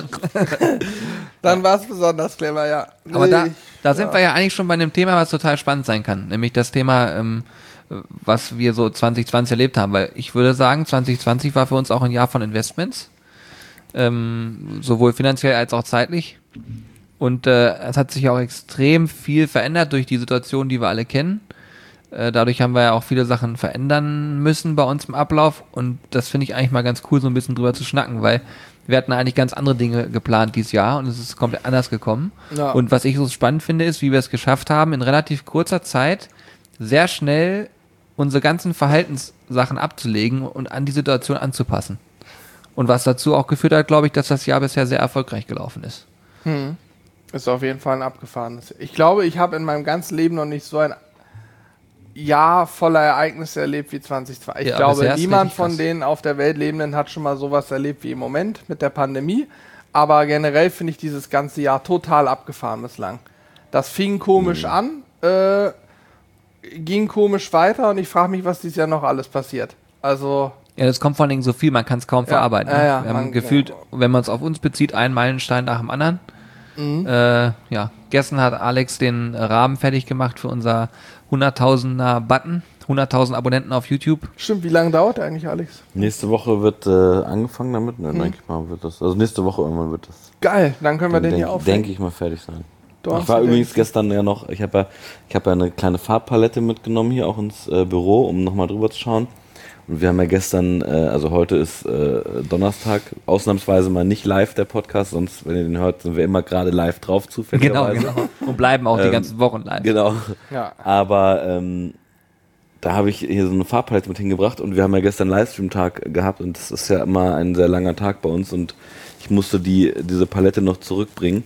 Dann war es besonders clever, ja. Aber da, Nee, da sind wir ja eigentlich schon bei einem Thema, was total spannend sein kann. Nämlich das Thema, ähm, was wir so zwanzig zwanzig erlebt haben. Weil ich würde sagen, zwanzig zwanzig war für uns auch ein Jahr von Investments. Ähm, sowohl finanziell als auch zeitlich. Und äh, es hat sich auch extrem viel verändert durch die Situation, die wir alle kennen. Äh, dadurch haben wir ja auch viele Sachen verändern müssen bei uns im Ablauf. Und das finde ich eigentlich mal ganz cool, so ein bisschen drüber zu schnacken, weil wir hatten eigentlich ganz andere Dinge geplant dieses Jahr und es ist komplett anders gekommen. Ja. Und was ich so spannend finde, ist, wie wir es geschafft haben, in relativ kurzer Zeit sehr schnell unsere ganzen Verhaltenssachen abzulegen und an die Situation anzupassen. Und was dazu auch geführt hat, glaube ich, dass das Jahr bisher sehr erfolgreich gelaufen ist. Ist auf jeden Fall ein abgefahrenes. Ich glaube, ich habe in meinem ganzen Leben noch nicht so ein Jahr voller Ereignisse erlebt wie zwanzig zwanzig. Ich Ja, glaube, bisher ist niemand richtig von krass. den auf der Welt Lebenden hat schon mal sowas erlebt wie im Moment mit der Pandemie. Aber generell finde ich dieses ganze Jahr total abgefahren bislang. Das fing komisch Mhm. an, äh, ging komisch weiter und ich frage mich, was dieses Jahr noch alles passiert. Also, Ja, das kommt vor allen Dingen so viel, man kann es kaum Ja, verarbeiten. ja, ne? ja, wir haben man- gefühlt, ja. wenn man es auf uns bezieht, einen Meilenstein nach dem anderen. Mhm. Äh, ja, gestern hat Alex den Rahmen fertig gemacht für unser hunderttausender Button, hunderttausend Abonnenten auf YouTube. stimmt, wie lange dauert der eigentlich, Alex? Nächste Woche wird äh, angefangen damit, ne, denke ich mal, wird das, also nächste Woche irgendwann wird das, Geil, dann können wir den hier denke aufnehmen. denk ich mal, fertig sein. Donnerstag, Ich war denke übrigens gestern ja noch, ich habe ja, ich habe ja eine kleine Farbpalette mitgenommen hier auch ins äh, Büro, um nochmal drüber zu schauen. Und wir haben ja gestern, äh, also heute ist äh, Donnerstag, ausnahmsweise mal nicht live der Podcast, sonst, wenn ihr den hört, sind wir immer gerade live drauf, Genau, zufälligerweise. genau. Und bleiben auch die Ähm, ganzen Wochen live. Genau. Ja. Aber ähm, da habe ich hier so eine Farbpalette mit hingebracht und wir haben ja gestern Livestream-Tag gehabt und das ist ja immer ein sehr langer Tag bei uns und ich musste die, diese Palette noch zurückbringen.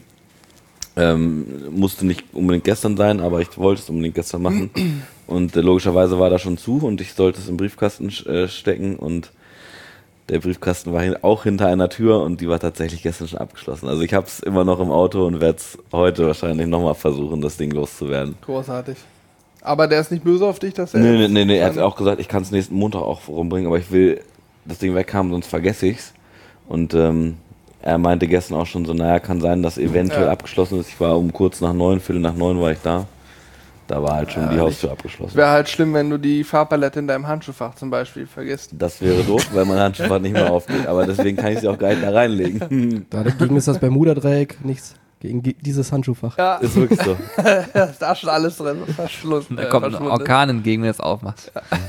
Ähm, musste nicht unbedingt gestern sein, aber ich wollte es unbedingt gestern machen. Und äh, logischerweise war da schon zu und ich sollte es im Briefkasten äh, stecken und der Briefkasten war hin, auch hinter einer Tür und die war tatsächlich gestern schon abgeschlossen. Also ich habe es immer noch im Auto und werde es heute wahrscheinlich nochmal versuchen, das Ding loszuwerden. Großartig. Aber der ist nicht böse auf dich, dass er. Nee, nee, nee, nee, er hat auch gesagt, ich kann es nächsten Montag auch rumbringen, aber ich will das Ding weg haben, sonst vergesse ich's. Und ähm, er meinte gestern auch schon so, naja, kann sein, dass eventuell Ja. abgeschlossen ist. Ich war um kurz nach neun, viertel nach neun war ich da. Da war halt schon Ja, die nicht. Haustür abgeschlossen. Wäre halt schlimm, wenn du die Farbpalette in deinem Handschuhfach zum Beispiel vergisst. Das wäre doof, weil mein Handschuhfach nicht mehr aufgeht. Aber deswegen kann ich sie auch gar nicht da reinlegen. Dagegen ist das Bermuda-Dreieck nichts. Gegen die- dieses Handschuhfach. Ja, Ist wirklich so. da ist da schon alles drin. Verschluss, Da äh, kommt ein verschwunden. Orkan entgegen, wenn du es aufmachst.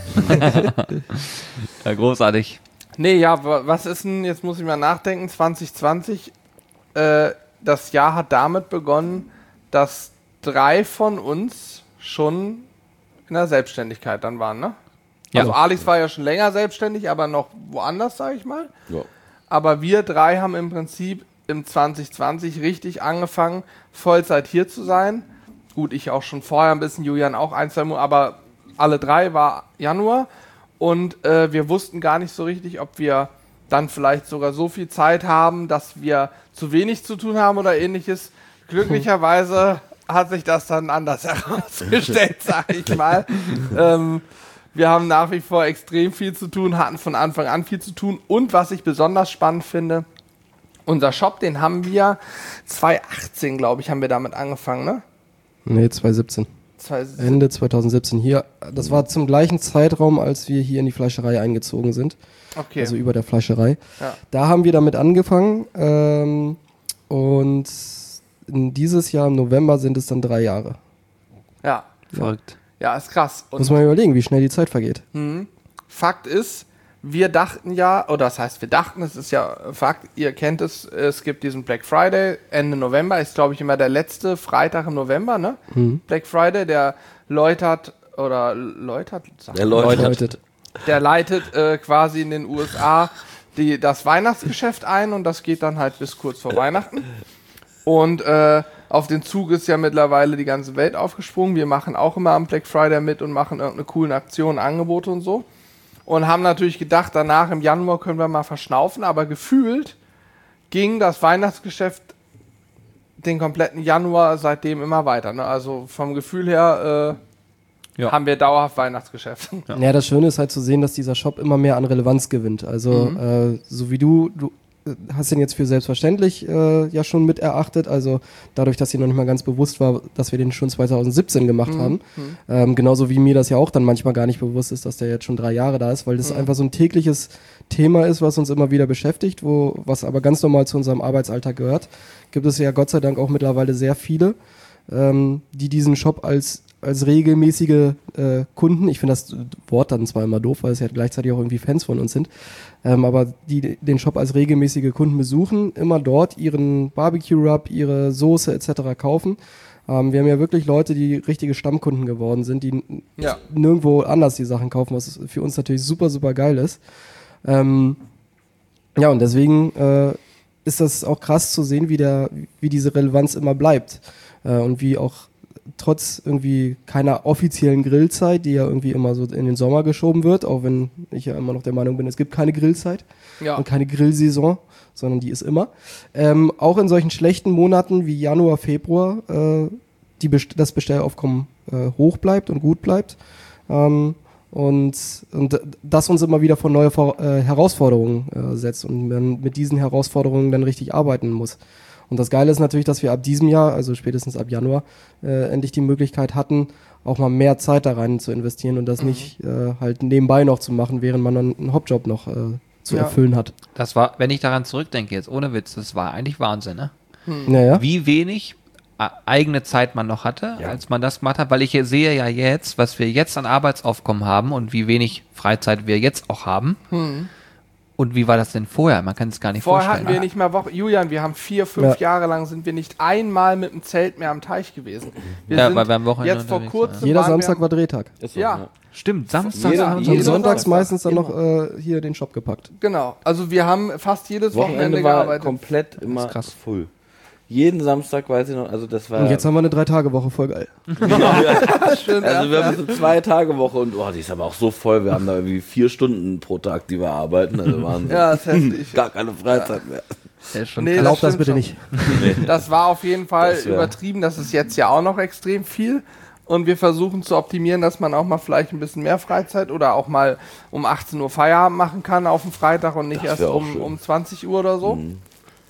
Ja, großartig. Nee, ja, wa- was ist denn, jetzt muss ich mal nachdenken, zwanzig zwanzig, äh, das Jahr hat damit begonnen, dass drei von uns schon in der Selbstständigkeit dann waren, ne? Ja. Also Alex war ja schon länger selbstständig, aber noch woanders, sage ich mal. Ja. Aber wir drei haben im Prinzip im zwanzig zwanzig richtig angefangen, Vollzeit hier zu sein. Gut, ich auch schon vorher ein bisschen, Julian auch ein, zwei Monate, aber alle drei war Januar. Und äh, wir wussten gar nicht so richtig, ob wir dann vielleicht sogar so viel Zeit haben, dass wir zu wenig zu tun haben oder ähnliches. Glücklicherweise hat sich das dann anders herausgestellt, sag ich mal. ähm, wir haben nach wie vor extrem viel zu tun, hatten von Anfang an viel zu tun. Und was ich besonders spannend finde, unser Shop, den haben wir zwanzig achtzehn, glaube ich, haben wir damit angefangen, ne? Nee, zwanzig siebzehn. zwanzig Ende zwanzig siebzehn hier. Das war zum gleichen Zeitraum, als wir hier in die Fleischerei eingezogen sind. Okay. Also über der Fleischerei. Ja. Da haben wir damit angefangen. Ähm, und in dieses Jahr im November sind es dann drei Jahre. Ja, Verrückt. ja, ist krass. Und Muss man überlegen, wie schnell die Zeit vergeht. Mhm. Fakt ist, wir dachten ja, oder das heißt, wir dachten, es ist ja Fakt, ihr kennt es, es gibt diesen Black Friday Ende November, ist glaube ich immer der letzte Freitag im November, ne? Mhm. Black Friday, der läutert, oder läutert, sagt Der man? läutert. Läutet. der leitet äh, quasi in den U S A die, das Weihnachtsgeschäft ein und das geht dann halt bis kurz vor Weihnachten. Und äh, auf den Zug ist ja mittlerweile die ganze Welt aufgesprungen. Wir machen auch immer am Black Friday mit und machen irgendeine coolen Aktion, Angebote und so. Und haben natürlich gedacht, danach im Januar können wir mal verschnaufen, aber gefühlt ging das Weihnachtsgeschäft den kompletten Januar seitdem immer weiter. Ne? Also vom Gefühl her äh, Ja. haben wir dauerhaft Weihnachtsgeschäft. Ja. Ja, das Schöne ist halt zu sehen, dass dieser Shop immer mehr an Relevanz gewinnt. Also äh, so wie du, du äh, hast ihn jetzt für selbstverständlich äh, ja schon mit erachtet. Also dadurch, dass dir noch nicht mal ganz bewusst war, dass wir den schon zwanzig siebzehn gemacht haben. Ähm, genauso wie mir das ja auch dann manchmal gar nicht bewusst ist, dass der jetzt schon drei Jahre da ist, weil das einfach so ein tägliches Thema ist, was uns immer wieder beschäftigt, wo was aber ganz normal zu unserem Arbeitsalltag gehört. Gibt es ja Gott sei Dank auch mittlerweile sehr viele, ähm, die diesen Shop als als regelmäßige äh, Kunden, ich finde das Wort dann zwar immer doof, weil es ja gleichzeitig auch irgendwie Fans von uns sind, ähm, aber die den Shop als regelmäßige Kunden besuchen, immer dort ihren Barbecue-Rub, ihre Soße et cetera kaufen. Ähm, wir haben ja wirklich Leute, die richtige Stammkunden geworden sind, die n- Ja. nirgendwo anders die Sachen kaufen, was für uns natürlich super, super geil ist. Ähm, ja, und deswegen äh, ist das auch krass zu sehen, wie, der, wie diese Relevanz immer bleibt äh, und wie auch trotz irgendwie keiner offiziellen Grillzeit, die ja irgendwie immer so in den Sommer geschoben wird, auch wenn ich ja immer noch der Meinung bin, es gibt keine Grillzeit Ja. und keine Grillsaison, sondern die ist immer. Ähm, auch in solchen schlechten Monaten wie Januar, Februar äh, die Best- das Bestellaufkommen äh, hoch bleibt und gut bleibt. Ähm, und, und das uns immer wieder vor neue Vor- äh, Herausforderungen äh, setzt und man mit diesen Herausforderungen dann richtig arbeiten muss. Und das Geile ist natürlich, dass wir ab diesem Jahr, also spätestens ab Januar, äh, endlich die Möglichkeit hatten, auch mal mehr Zeit da rein zu investieren und das Mhm. nicht äh, halt nebenbei noch zu machen, während man dann einen Hauptjob noch äh, zu Ja. erfüllen hat. Das war, wenn ich daran zurückdenke, jetzt ohne Witz, das war eigentlich Wahnsinn, ne? Naja. Wie wenig äh, eigene Zeit man noch hatte, Ja. als man das gemacht hat, weil ich hier sehe ja jetzt, was wir jetzt an Arbeitsaufkommen haben und wie wenig Freizeit wir jetzt auch haben. Und wie war das denn vorher? Man kann es gar nicht Vorher vorstellen. hatten wir nicht mal Woche. Julian, wir haben vier, fünf Ja. Jahre lang sind wir nicht einmal mit dem Zelt mehr am Teich gewesen. Wir Ja, sind weil wir am Wochenende jetzt vor unterwegs kurzem Jeder waren Samstag wir, war Drehtag. Ist so, Ja. Stimmt, Samstag Jeder- haben wir Und jeder uns- sonntags Samstag, meistens dann immer. noch äh, hier den Shop gepackt. Genau. Also wir haben fast jedes Wochenende, Wochenende war gearbeitet. komplett immer krass. full. Jeden Samstag weiß ich noch, also das war. Und jetzt haben wir eine Drei-Tage-Woche, voll geil. Stimmt, Also wir ja. haben so zwei Tage Woche und oh, die ist aber auch so voll. Wir haben da irgendwie vier Stunden pro Tag, die wir arbeiten. Also waren Ja, ist heftig. gar keine Freizeit mehr. Der ist schon Nee, krass. Glaub das stimmt bitte schon. nicht. Das war auf jeden Fall Das wär- übertrieben. Das ist jetzt ja auch noch extrem viel. Und wir versuchen zu optimieren, dass man auch mal vielleicht ein bisschen mehr Freizeit oder auch mal um achtzehn Uhr Feierabend machen kann auf dem Freitag und nicht Das erst wär auch um, schön. um zwanzig Uhr oder so. Mhm.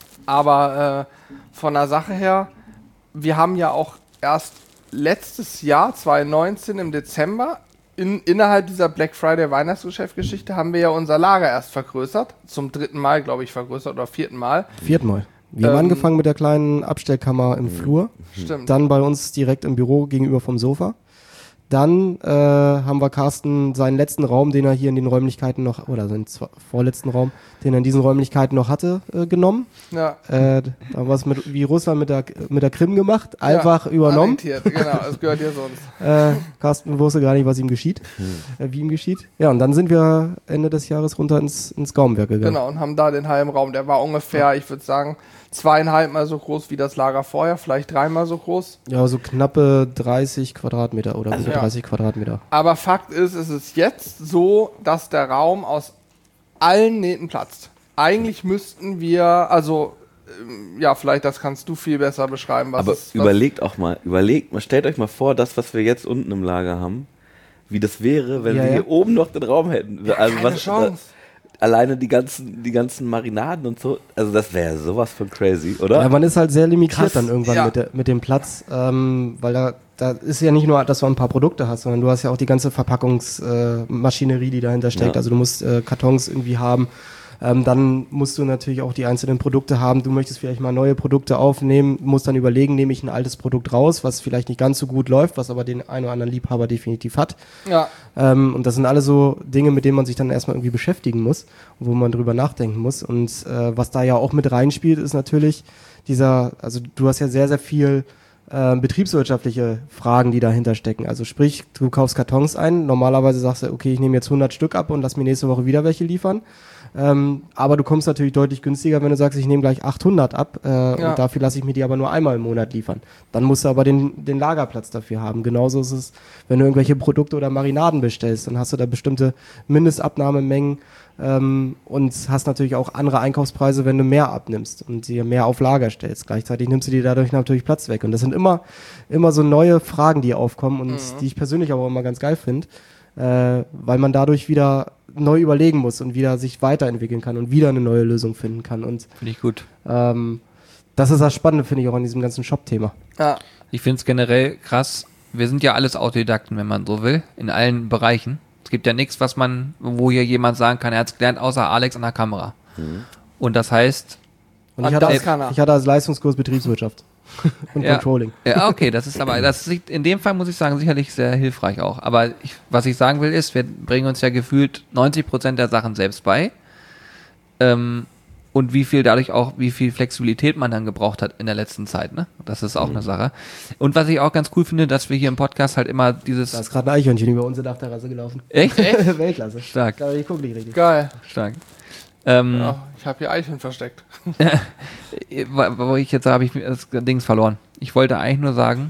Aber äh, von der Sache her, wir haben ja auch erst letztes Jahr, zwanzig neunzehn im Dezember, in, innerhalb dieser Black Friday Weihnachtsgeschäft-Geschichte haben wir ja unser Lager erst vergrößert. Zum dritten Mal, glaube ich, vergrößert oder vierten Mal. Viertmal. Wir haben Ähm, angefangen mit der kleinen Abstellkammer im Flur, Stimmt. dann bei uns direkt im Büro gegenüber vom Sofa. dann äh, haben wir Carsten seinen letzten Raum, den er hier in den Räumlichkeiten noch, oder seinen zwa- vorletzten Raum, den er in diesen Räumlichkeiten noch hatte, äh, genommen. Ja. Äh, da haben wir es mit, wie Russland mit der, mit der Krim gemacht, einfach ja, übernommen. Annektiert. Genau, das gehört dir sonst. äh, Carsten wusste gar nicht, was ihm geschieht, äh, wie ihm geschieht. Ja, und dann sind wir Ende des Jahres runter ins, ins Gaumenwerk gegangen. Genau, und haben da den halben Raum, der war ungefähr, ich würde sagen, zweieinhalb Mal so groß wie das Lager vorher, vielleicht dreimal so groß. Ja, so knappe dreißig Quadratmeter oder Also also ja. dreißig Quadratmeter. Aber Fakt ist, es ist jetzt so, dass der Raum aus allen Nähten platzt. Eigentlich müssten wir, also, ähm, ja, vielleicht das kannst du viel besser beschreiben. Was Aber ist, was überlegt auch mal, überlegt mal, stellt euch mal vor, das, was wir jetzt unten im Lager haben, wie das wäre, wenn Ja, wir ja. hier oben noch den Raum hätten. Also keine was, Chance. alleine die ganzen, die ganzen Marinaden und so, also das wäre sowas von crazy, oder? Ja, man ist halt sehr limitiert Krass. dann irgendwann Ja. mit, der, mit dem Platz, ähm, weil da, da ist ja nicht nur, dass du ein paar Produkte hast, sondern du hast ja auch die ganze Verpackungsmaschinerie, äh, Maschinerie, die dahinter steckt. Ja. Also du musst äh, Kartons irgendwie haben. Ähm, dann musst du natürlich auch die einzelnen Produkte haben. Du möchtest vielleicht mal neue Produkte aufnehmen, musst dann überlegen, nehme ich ein altes Produkt raus, was vielleicht nicht ganz so gut läuft, was aber den einen oder anderen Liebhaber definitiv hat. Ja, Ähm, und das sind alle so Dinge, mit denen man sich dann erstmal irgendwie beschäftigen muss, wo man drüber nachdenken muss. Und äh, was da ja auch mit reinspielt, ist natürlich dieser, also du hast ja sehr, sehr viel äh, betriebswirtschaftliche Fragen, die dahinter stecken. Also sprich, du kaufst Kartons ein, normalerweise sagst du, okay, ich nehme jetzt hundert Stück ab und lass mir nächste Woche wieder welche liefern. Ähm, aber du kommst natürlich deutlich günstiger, wenn du sagst, ich nehme gleich achthundert ab äh, Ja. und dafür lasse ich mir die aber nur einmal im Monat liefern. Dann musst du aber den, den Lagerplatz dafür haben. Genauso ist es, wenn du irgendwelche Produkte oder Marinaden bestellst, dann hast du da bestimmte Mindestabnahmemengen ähm, und hast natürlich auch andere Einkaufspreise, wenn du mehr abnimmst und dir mehr auf Lager stellst. Gleichzeitig nimmst du dir dadurch natürlich Platz weg. Und das sind immer, immer so neue Fragen, die aufkommen und Mhm. die ich persönlich aber immer ganz geil finde, äh, weil man dadurch wieder neu überlegen muss und wieder sich weiterentwickeln kann und wieder eine neue Lösung finden kann. Und Finde ich gut. ähm, das ist das Spannende, finde ich, auch an diesem ganzen Shop-Thema. ja. Ich finde es generell krass. Wir sind ja alles Autodidakten, wenn man so will, in allen Bereichen. Es gibt ja nichts, was man, wo hier jemand sagen kann, er hat es gelernt, außer Alex an der Kamera. Und das heißt, Und Und ich hatte, das als, kann er. ich hatte als Leistungskurs Betriebswirtschaft und Ja. Controlling. ja, okay, das ist aber, das ist in dem Fall, muss ich sagen, sicherlich sehr hilfreich auch. Aber ich, was ich sagen will, ist, wir bringen uns ja gefühlt neunzig Prozent der Sachen selbst bei. Ähm, und wie viel dadurch auch, wie viel Flexibilität man dann gebraucht hat in der letzten Zeit, ne? Das ist auch eine Sache. Und was ich auch ganz cool finde, dass wir hier im Podcast halt immer dieses, Da ist gerade ein Eichhörnchen über unsere Dachterrasse gelaufen. echt? Weltklasse. Stark, Aber ich gucke nicht richtig. Geil. stark. Ähm, Ja, ich habe hier Eicheln versteckt. wo wo ich jetzt habe ich mir das Dings verloren. Ich wollte eigentlich nur sagen,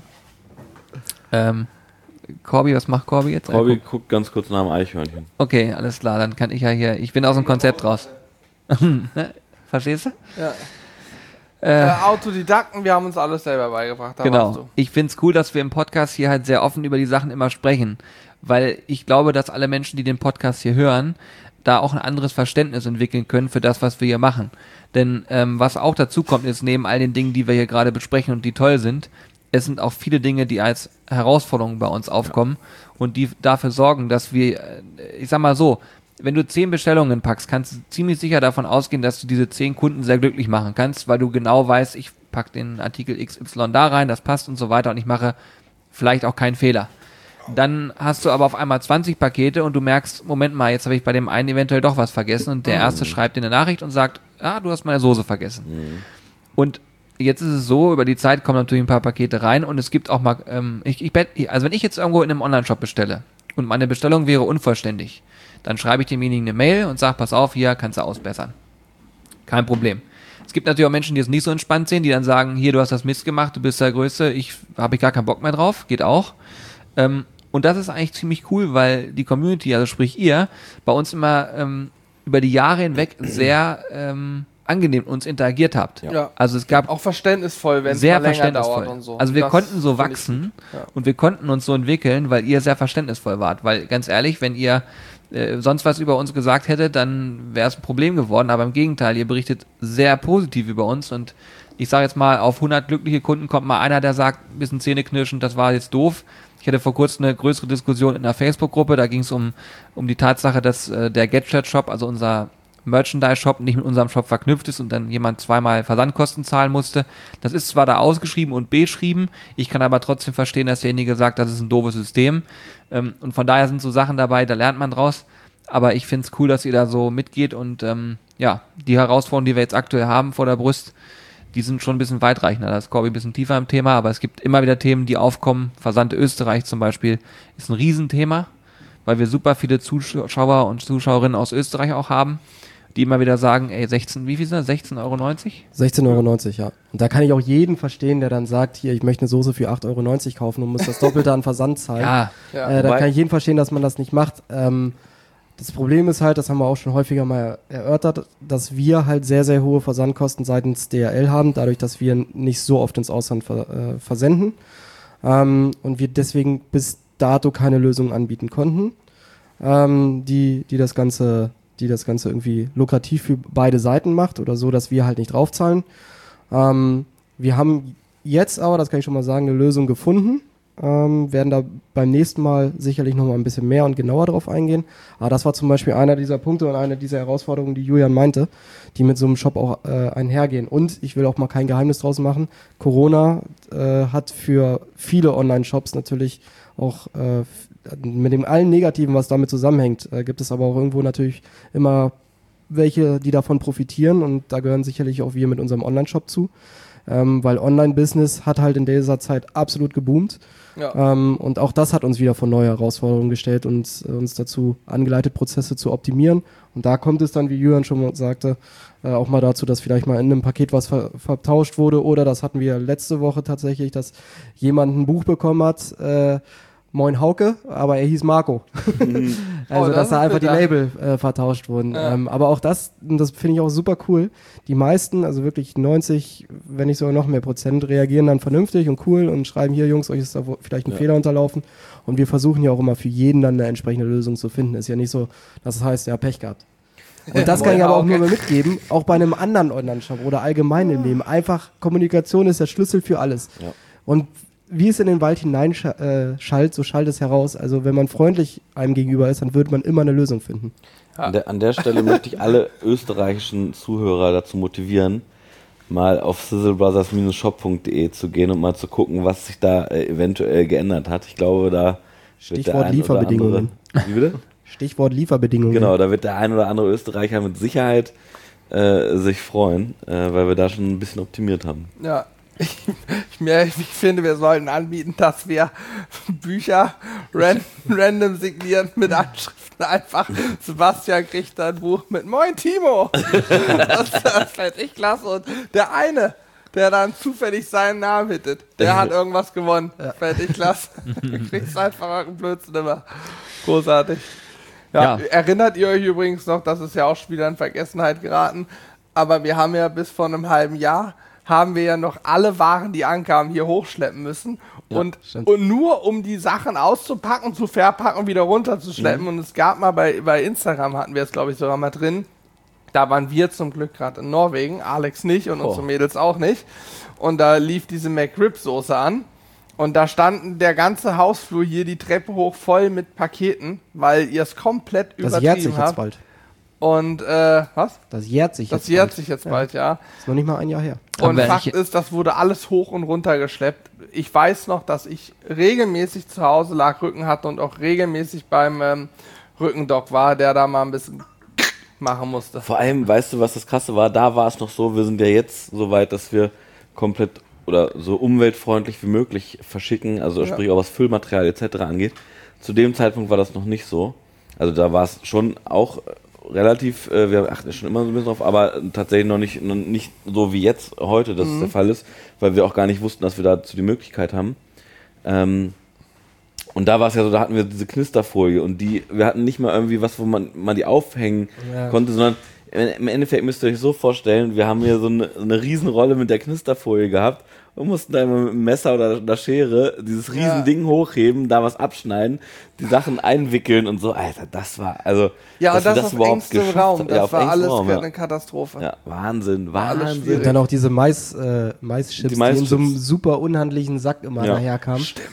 ähm, Corby, was macht Corby jetzt? Corby guckt ganz kurz nach dem Eichhörnchen. Okay, alles klar, dann kann ich ja hier, ich bin aus dem Konzept raus. Verstehst du? Ja. Äh, Äh, Autodidakten, wir haben uns alles selber beigebracht. Da warst genau. du. Ich find's cool, dass wir im Podcast hier halt sehr offen über die Sachen immer sprechen, weil ich glaube, dass alle Menschen, die den Podcast hier hören, da auch ein anderes Verständnis entwickeln können für das, was wir hier machen. Denn ähm, was auch dazu kommt, ist neben all den Dingen, die wir hier gerade besprechen und die toll sind, es sind auch viele Dinge, die als Herausforderungen bei uns aufkommen und die dafür sorgen, dass wir, äh, ich sag mal so, wenn du zehn Bestellungen packst, kannst du ziemlich sicher davon ausgehen, dass du diese zehn Kunden sehr glücklich machen kannst, weil du genau weißt, ich pack den Artikel X Y da rein, das passt und so weiter und ich mache vielleicht auch keinen Fehler. Dann hast du aber auf einmal zwanzig Pakete und du merkst, Moment mal, jetzt habe ich bei dem einen eventuell doch was vergessen und der erste schreibt dir eine Nachricht und sagt, ah, du hast meine Soße vergessen. Und jetzt ist es so, über die Zeit kommen natürlich ein paar Pakete rein und es gibt auch mal, ähm, ich, ich bet, also wenn ich jetzt irgendwo in einem Online-Shop bestelle und meine Bestellung wäre unvollständig, dann schreibe ich demjenigen eine Mail und sage, pass auf, hier kannst du ausbessern. Kein Problem. Es gibt natürlich auch Menschen, die es nicht so entspannt sehen, die dann sagen, hier, du hast das Mist gemacht, du bist der Größte, ich habe ich gar keinen Bock mehr drauf, geht auch. Ähm, und das ist eigentlich ziemlich cool, weil die Community, also sprich ihr, bei uns immer ähm, über die Jahre hinweg sehr ähm, angenehm uns interagiert habt. Ja. Also es gab Auch verständnisvoll, wenn es sehr mal länger verständnisvoll. dauert und so. Also wir Das konnten so finde ich wachsen gut. Ja. und wir konnten uns so entwickeln, weil ihr sehr verständnisvoll wart. Weil ganz ehrlich, wenn ihr äh, sonst was über uns gesagt hättet, dann wäre es ein Problem geworden. Aber im Gegenteil, ihr berichtet sehr positiv über uns und ich sage jetzt mal, auf hundert glückliche Kunden kommt mal einer, der sagt, ein bisschen zähneknirschend, das war jetzt doof. Ich hatte vor kurzem eine größere Diskussion in einer Facebook-Gruppe, da ging es um, um die Tatsache, dass äh, der Gadget-Shop, also unser Merchandise-Shop nicht mit unserem Shop verknüpft ist und dann jemand zweimal Versandkosten zahlen musste. Das ist zwar da ausgeschrieben und beschrieben, ich kann aber trotzdem verstehen, dass derjenige sagt, das ist ein doofes System. Ähm, und von daher sind so Sachen dabei, da lernt man draus. Aber ich finde es cool, dass ihr da so mitgeht und ähm, ja, die Herausforderungen, die wir jetzt aktuell haben vor der Brust, die sind schon ein bisschen weitreichender. Da ist Corby ein bisschen tiefer im Thema, aber es gibt immer wieder Themen, die aufkommen. Versand Österreich zum Beispiel ist ein Riesenthema, weil wir super viele Zuschauer und Zuschauerinnen aus Österreich auch haben, die immer wieder sagen, ey, sechzehn, wie viel sind das? sechzehn Euro neunzig? sechzehn Euro neunzig, ja. Und da kann ich auch jeden verstehen, der dann sagt, hier, ich möchte eine Soße für acht Euro neunzig kaufen und muss das Doppelte an Versand zahlen. Ja. Ja. Äh, da Wobei- kann ich jeden verstehen, dass man das nicht macht. Ähm, das Problem ist halt, das haben wir auch schon häufiger mal erörtert, dass wir halt sehr, sehr hohe Versandkosten seitens D H L haben, dadurch, dass wir nicht so oft ins Ausland ver äh, versenden ähm, und wir deswegen bis dato keine Lösung anbieten konnten, ähm, die, die das Ganze die das Ganze irgendwie lukrativ für beide Seiten macht oder so, dass wir halt nicht draufzahlen. Ähm, wir haben jetzt aber, das kann ich schon mal sagen, eine Lösung gefunden. Ähm, werden da beim nächsten Mal sicherlich noch mal ein bisschen mehr und genauer drauf eingehen. Aber das war zum Beispiel einer dieser Punkte und eine dieser Herausforderungen, die Julian meinte, die mit so einem Shop auch äh, einhergehen. Und ich will auch mal kein Geheimnis draus machen, Corona äh, hat für viele Online-Shops natürlich auch äh, mit dem allen Negativen, was damit zusammenhängt, äh, gibt es aber auch irgendwo natürlich immer welche, die davon profitieren und da gehören sicherlich auch wir mit unserem Online-Shop zu, ähm, weil Online-Business hat halt in dieser Zeit absolut geboomt. Ja. Ähm, und auch das hat uns wieder vor neue Herausforderungen gestellt und äh, uns dazu angeleitet, Prozesse zu optimieren. Und da kommt es dann, wie Jürgen schon mal sagte, äh, auch mal dazu, dass vielleicht mal in einem Paket was ver vertauscht wurde. Oder das hatten wir letzte Woche tatsächlich, dass jemand ein Buch bekommen hat, äh, Moin Hauke, aber er hieß Marco. Also, Oh, das dass da ist einfach die bitter. Label äh, vertauscht wurden. Ja. Ähm, aber auch das, und das finde ich auch super cool. Die meisten, also wirklich neunzig, wenn nicht sogar noch mehr Prozent, reagieren dann vernünftig und cool und schreiben, hier Jungs, euch ist da wo- vielleicht ein Ja. Fehler unterlaufen. Und wir versuchen ja auch immer für jeden dann eine entsprechende Lösung zu finden. Ist ja nicht so, dass es heißt, ja, Pech gehabt. Und das kann ich aber auch nur mal mitgeben, auch bei einem anderen Online-Shop oder allgemein im Leben. Einfach, Kommunikation ist der Schlüssel für alles. Ja. Und wie es in den Wald hineinschallt, so schallt es heraus. Also wenn man freundlich einem gegenüber ist, dann wird man immer eine Lösung finden. An der, an der Stelle möchte ich alle österreichischen Zuhörer dazu motivieren, mal auf sizzlebrothers shop punkt de zu gehen und mal zu gucken, was sich da äh, eventuell geändert hat. Ich glaube, da wird der Stichwort ein oder Lieferbedingungen. andere- Wie bitte? Stichwort Lieferbedingungen. Genau, da wird der ein oder andere Österreicher mit Sicherheit äh, sich freuen, äh, weil wir da schon ein bisschen optimiert haben. Ja. Ich, ich, mir, ich finde, wir sollten anbieten, dass wir Bücher ran, random signieren mit Anschriften einfach. Sebastian kriegt da ein Buch mit Moin Timo. Das, das fände ich klasse. Und der eine, der dann zufällig seinen Namen hittet, der hat irgendwas gewonnen. Fände ich klasse. Du kriegst einfach irgendeinen Blödsinn immer. Großartig. Ja, Ja. Erinnert ihr euch übrigens noch, das ist ja auch schon wieder in Vergessenheit geraten, aber wir haben ja bis vor einem halben Jahr haben wir ja noch alle Waren, die ankamen, hier hochschleppen müssen. Ja, und, stimmt. und nur um die Sachen auszupacken, zu verpacken und wieder runterzuschleppen. Und es gab mal bei, bei Instagram, hatten wir es glaube ich sogar mal drin, da waren wir zum Glück gerade in Norwegen, Alex nicht und unsere Oh. Mädels auch nicht. Und da lief diese McRib-Soße an. Und da standen der ganze Hausflur hier die Treppe hoch voll mit Paketen, weil ihr es komplett Das jährt sich übertrieben jetzt habt. bald. Und äh, was? Das jährt sich Das jetzt jährt bald. sich jetzt Ja. bald, ja. Ist noch nicht mal ein Jahr her. Haben Und wir Fakt eigentlich- ist, das wurde alles hoch und runter geschleppt. Ich weiß noch, dass ich regelmäßig zu Hause Lagrücken hatte und auch regelmäßig beim ähm, Rückendoc war, der da mal ein bisschen machen musste. Vor allem, weißt du, was das Krasse war? Da war es noch so, wir sind ja jetzt so weit, dass wir komplett oder so umweltfreundlich wie möglich verschicken, also Ja. sprich auch was Füllmaterial et cetera angeht. Zu dem Zeitpunkt war das noch nicht so. Also da war es schon auch relativ, äh, wir achten schon immer so ein bisschen drauf, aber tatsächlich noch nicht, noch nicht so wie jetzt heute das der Fall ist, weil wir auch gar nicht wussten, dass wir dazu die Möglichkeit haben. Ähm, und da war es ja so, da hatten wir diese Knisterfolie und die, wir hatten nicht mal irgendwie was, wo man, man die aufhängen Ja. konnte, sondern im Endeffekt müsst ihr euch so vorstellen, wir haben hier so eine, eine Riesenrolle mit der Knisterfolie gehabt und mussten da immer mit einem Messer oder einer Schere dieses riesen Ja. Ding hochheben, da was abschneiden, die Sachen einwickeln und so. Alter, das war, also, Ja, dass und wir das, auf überhaupt engstem geschafft Raum. haben. Das Ja, auf war engstem alles Raum, ja. eine Katastrophe. Ja, Wahnsinn, alles Wahnsinn. schwierig. Und dann auch diese Mais, äh, Maischips, Die die, in so einem Maischips. super unhandlichen Sack immer Ja. daherkamen. Stimmt, in so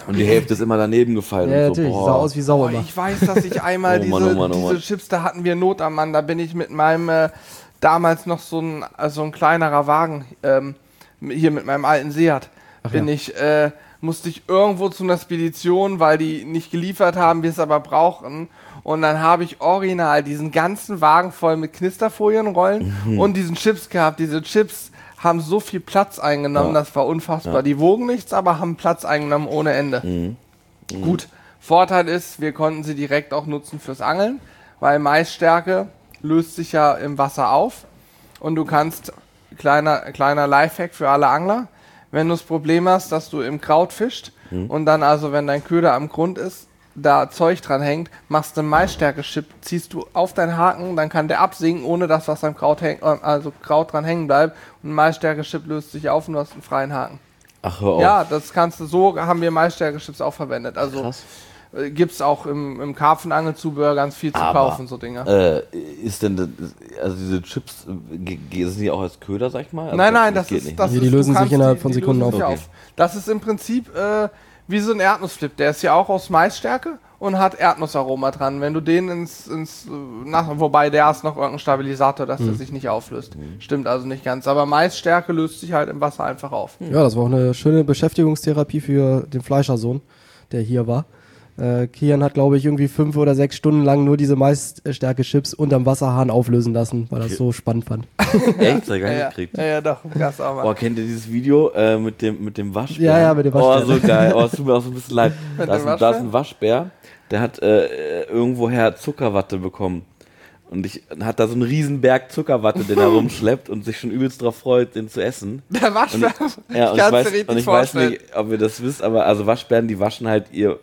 Und die Hälfte ist immer daneben gefallen. Ja, und so, natürlich, boah. sah aus wie Sau Oh, immer. ich weiß, dass ich einmal Oh diese, Mann, oh Mann, oh diese Mann. Chips, da hatten wir Not am Mann, da bin ich mit meinem, äh, damals noch so ein, äh, so ein kleinerer Wagen, ähm, hier mit meinem alten Seat, bin ja. ich, äh, musste ich irgendwo zu einer Spedition, weil die nicht geliefert haben, wir es aber brauchen. Und dann habe ich original diesen ganzen Wagen voll mit Knisterfolienrollen Mhm. und diesen Chips gehabt. Diese Chips haben so viel Platz eingenommen, Ja. das war unfassbar. Ja. Die wogen nichts, aber haben Platz eingenommen ohne Ende. Mhm. Gut, Vorteil ist, wir konnten sie direkt auch nutzen fürs Angeln, weil Maisstärke löst sich ja im Wasser auf und du kannst, kleiner, kleiner Lifehack für alle Angler, wenn du das Problem hast, dass du im Kraut fischst Mhm. und dann also, wenn dein Köder am Grund ist, da Zeug dran hängt, machst du einen Maisstärke-Chip, ziehst du auf deinen Haken, dann kann der absinken, ohne dass was am Kraut, häng, also Kraut dran hängen bleibt und ein Maisstärke-Chip löst sich auf und du hast einen freien Haken. Ach, hör auf. Ja, das kannst du, so haben wir Maisstärke-Chips auch verwendet. Also Krass. äh, gibt's auch im, im Karpfenangelzubehör ganz viel zu Aber, kaufen, so Dinger. Äh, ist denn, das, also diese Chips, äh, ge- ge- sind die auch als Köder, sag ich mal? Also nein, nein, das geht ist, nicht. das Nee, ist, die du lösen sich kannst innerhalb die- von die Sekunden lösen sich auf. auf. Das ist im Prinzip äh, wie so ein Erdnussflip. Der ist ja auch aus Maisstärke und hat Erdnussaroma dran. Wenn du den ins, ins äh, nach, wobei der ist noch irgendein Stabilisator, dass der sich nicht auflöst. Stimmt also nicht ganz. Aber Maisstärke löst sich halt im Wasser einfach auf. Ja, das war auch eine schöne Beschäftigungstherapie für den Fleischersohn, der hier war. Äh, Kian hat, glaube ich, irgendwie fünf oder sechs Stunden lang nur diese Maisstärke-Chips unterm Wasserhahn auflösen lassen, weil er das so spannend fand. Echt? Das hab ich gar nicht Ja, gekriegt. ja, ja, doch, das auch mal. Boah, kennt ihr dieses Video äh, mit dem mit dem Waschbär? Ja, ja, mit dem Waschbär. Oh, so geil. Oh, es tut mir auch so ein bisschen leid. Mit Da ist, dem ein, da ist Waschbär? ein Waschbär, der hat äh, irgendwoher Zuckerwatte bekommen. Und ich hat da so einen riesen Berg Zuckerwatte, den er rumschleppt und sich schon übelst drauf freut, den zu essen. Der Waschbär. Ja, und ich kann's dir weiß, richtig und ich weiß vorstellen. nicht, ob ihr das wisst, aber also Waschbären, die waschen halt ihr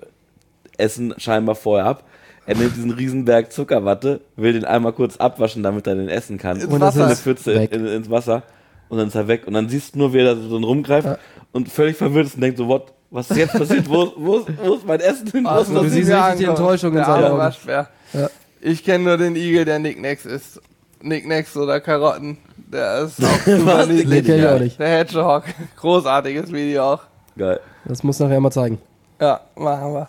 Essen scheinbar vorher ab. Er nimmt diesen riesen Berg Zuckerwatte, will den einmal kurz abwaschen, damit er den essen kann. Ins Und Wasser. in eine Pfütze Weg. in, ins Wasser. Und dann ist er weg. Und dann siehst du nur, wie er da so rumgreift Ja. und völlig verwirrt ist und denkt so, what, was ist jetzt passiert? Wo, wo, ist, wo ist mein Essen hin? Wo Also, ist du das? das siehst ist mir richtig die angekommen. Enttäuschung in Der seinen arme Augen. Waschbär. Ja. Ich kenne nur den Igel, der Nicknacks isst. Nicknacks oder Karotten. Der ist auch super Den niedlich. kenn ich auch nicht. Der Hedgehog. Großartiges Video auch. Geil. Das muss nachher mal zeigen. Ja, machen wir.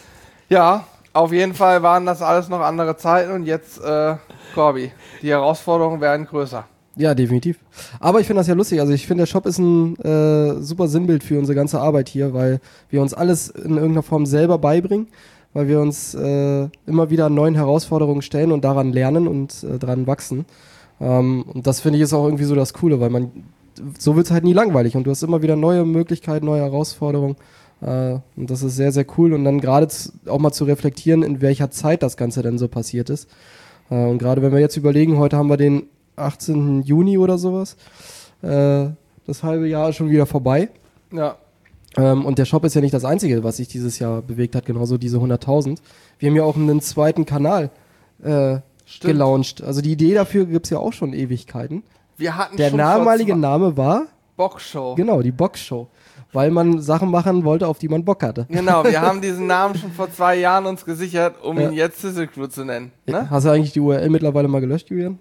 Ja, auf jeden Fall waren das alles noch andere Zeiten und jetzt, äh, Corby, die Herausforderungen werden größer. Ja, definitiv. Aber ich finde das ja lustig. Also ich finde, der Shop ist ein äh, super Sinnbild für unsere ganze Arbeit hier, weil wir uns alles in irgendeiner Form selber beibringen, weil wir uns äh, immer wieder neuen Herausforderungen stellen und daran lernen und äh, daran wachsen. Ähm, und das finde ich ist auch irgendwie so das Coole, weil man so wird es halt nie langweilig und du hast immer wieder neue Möglichkeiten, neue Herausforderungen. Äh, und das ist sehr, sehr cool. Und dann gerade z- auch mal zu reflektieren, in welcher Zeit das Ganze denn so passiert ist. Äh, und gerade wenn wir jetzt überlegen, heute haben wir den achtzehnten Juni oder sowas. Äh, das halbe Jahr ist schon wieder vorbei. Ja, Ähm, und der Shop ist ja nicht das Einzige, was sich dieses Jahr bewegt hat, genauso diese hunderttausend. Wir haben ja auch einen zweiten Kanal äh, Stimmt. gelauncht. Also die Idee dafür gibt's ja auch schon Ewigkeiten. wir hatten Der schon damalige vor zwei- Name war, Boxshow. genau, die Boxshow. Weil man Sachen machen wollte, auf die man Bock hatte. Genau, wir haben diesen Namen schon vor zwei Jahren uns gesichert, um Ja. ihn jetzt Sizzle Crew zu nennen. Ne? Hast du eigentlich die U R L mittlerweile mal gelöscht, Julian?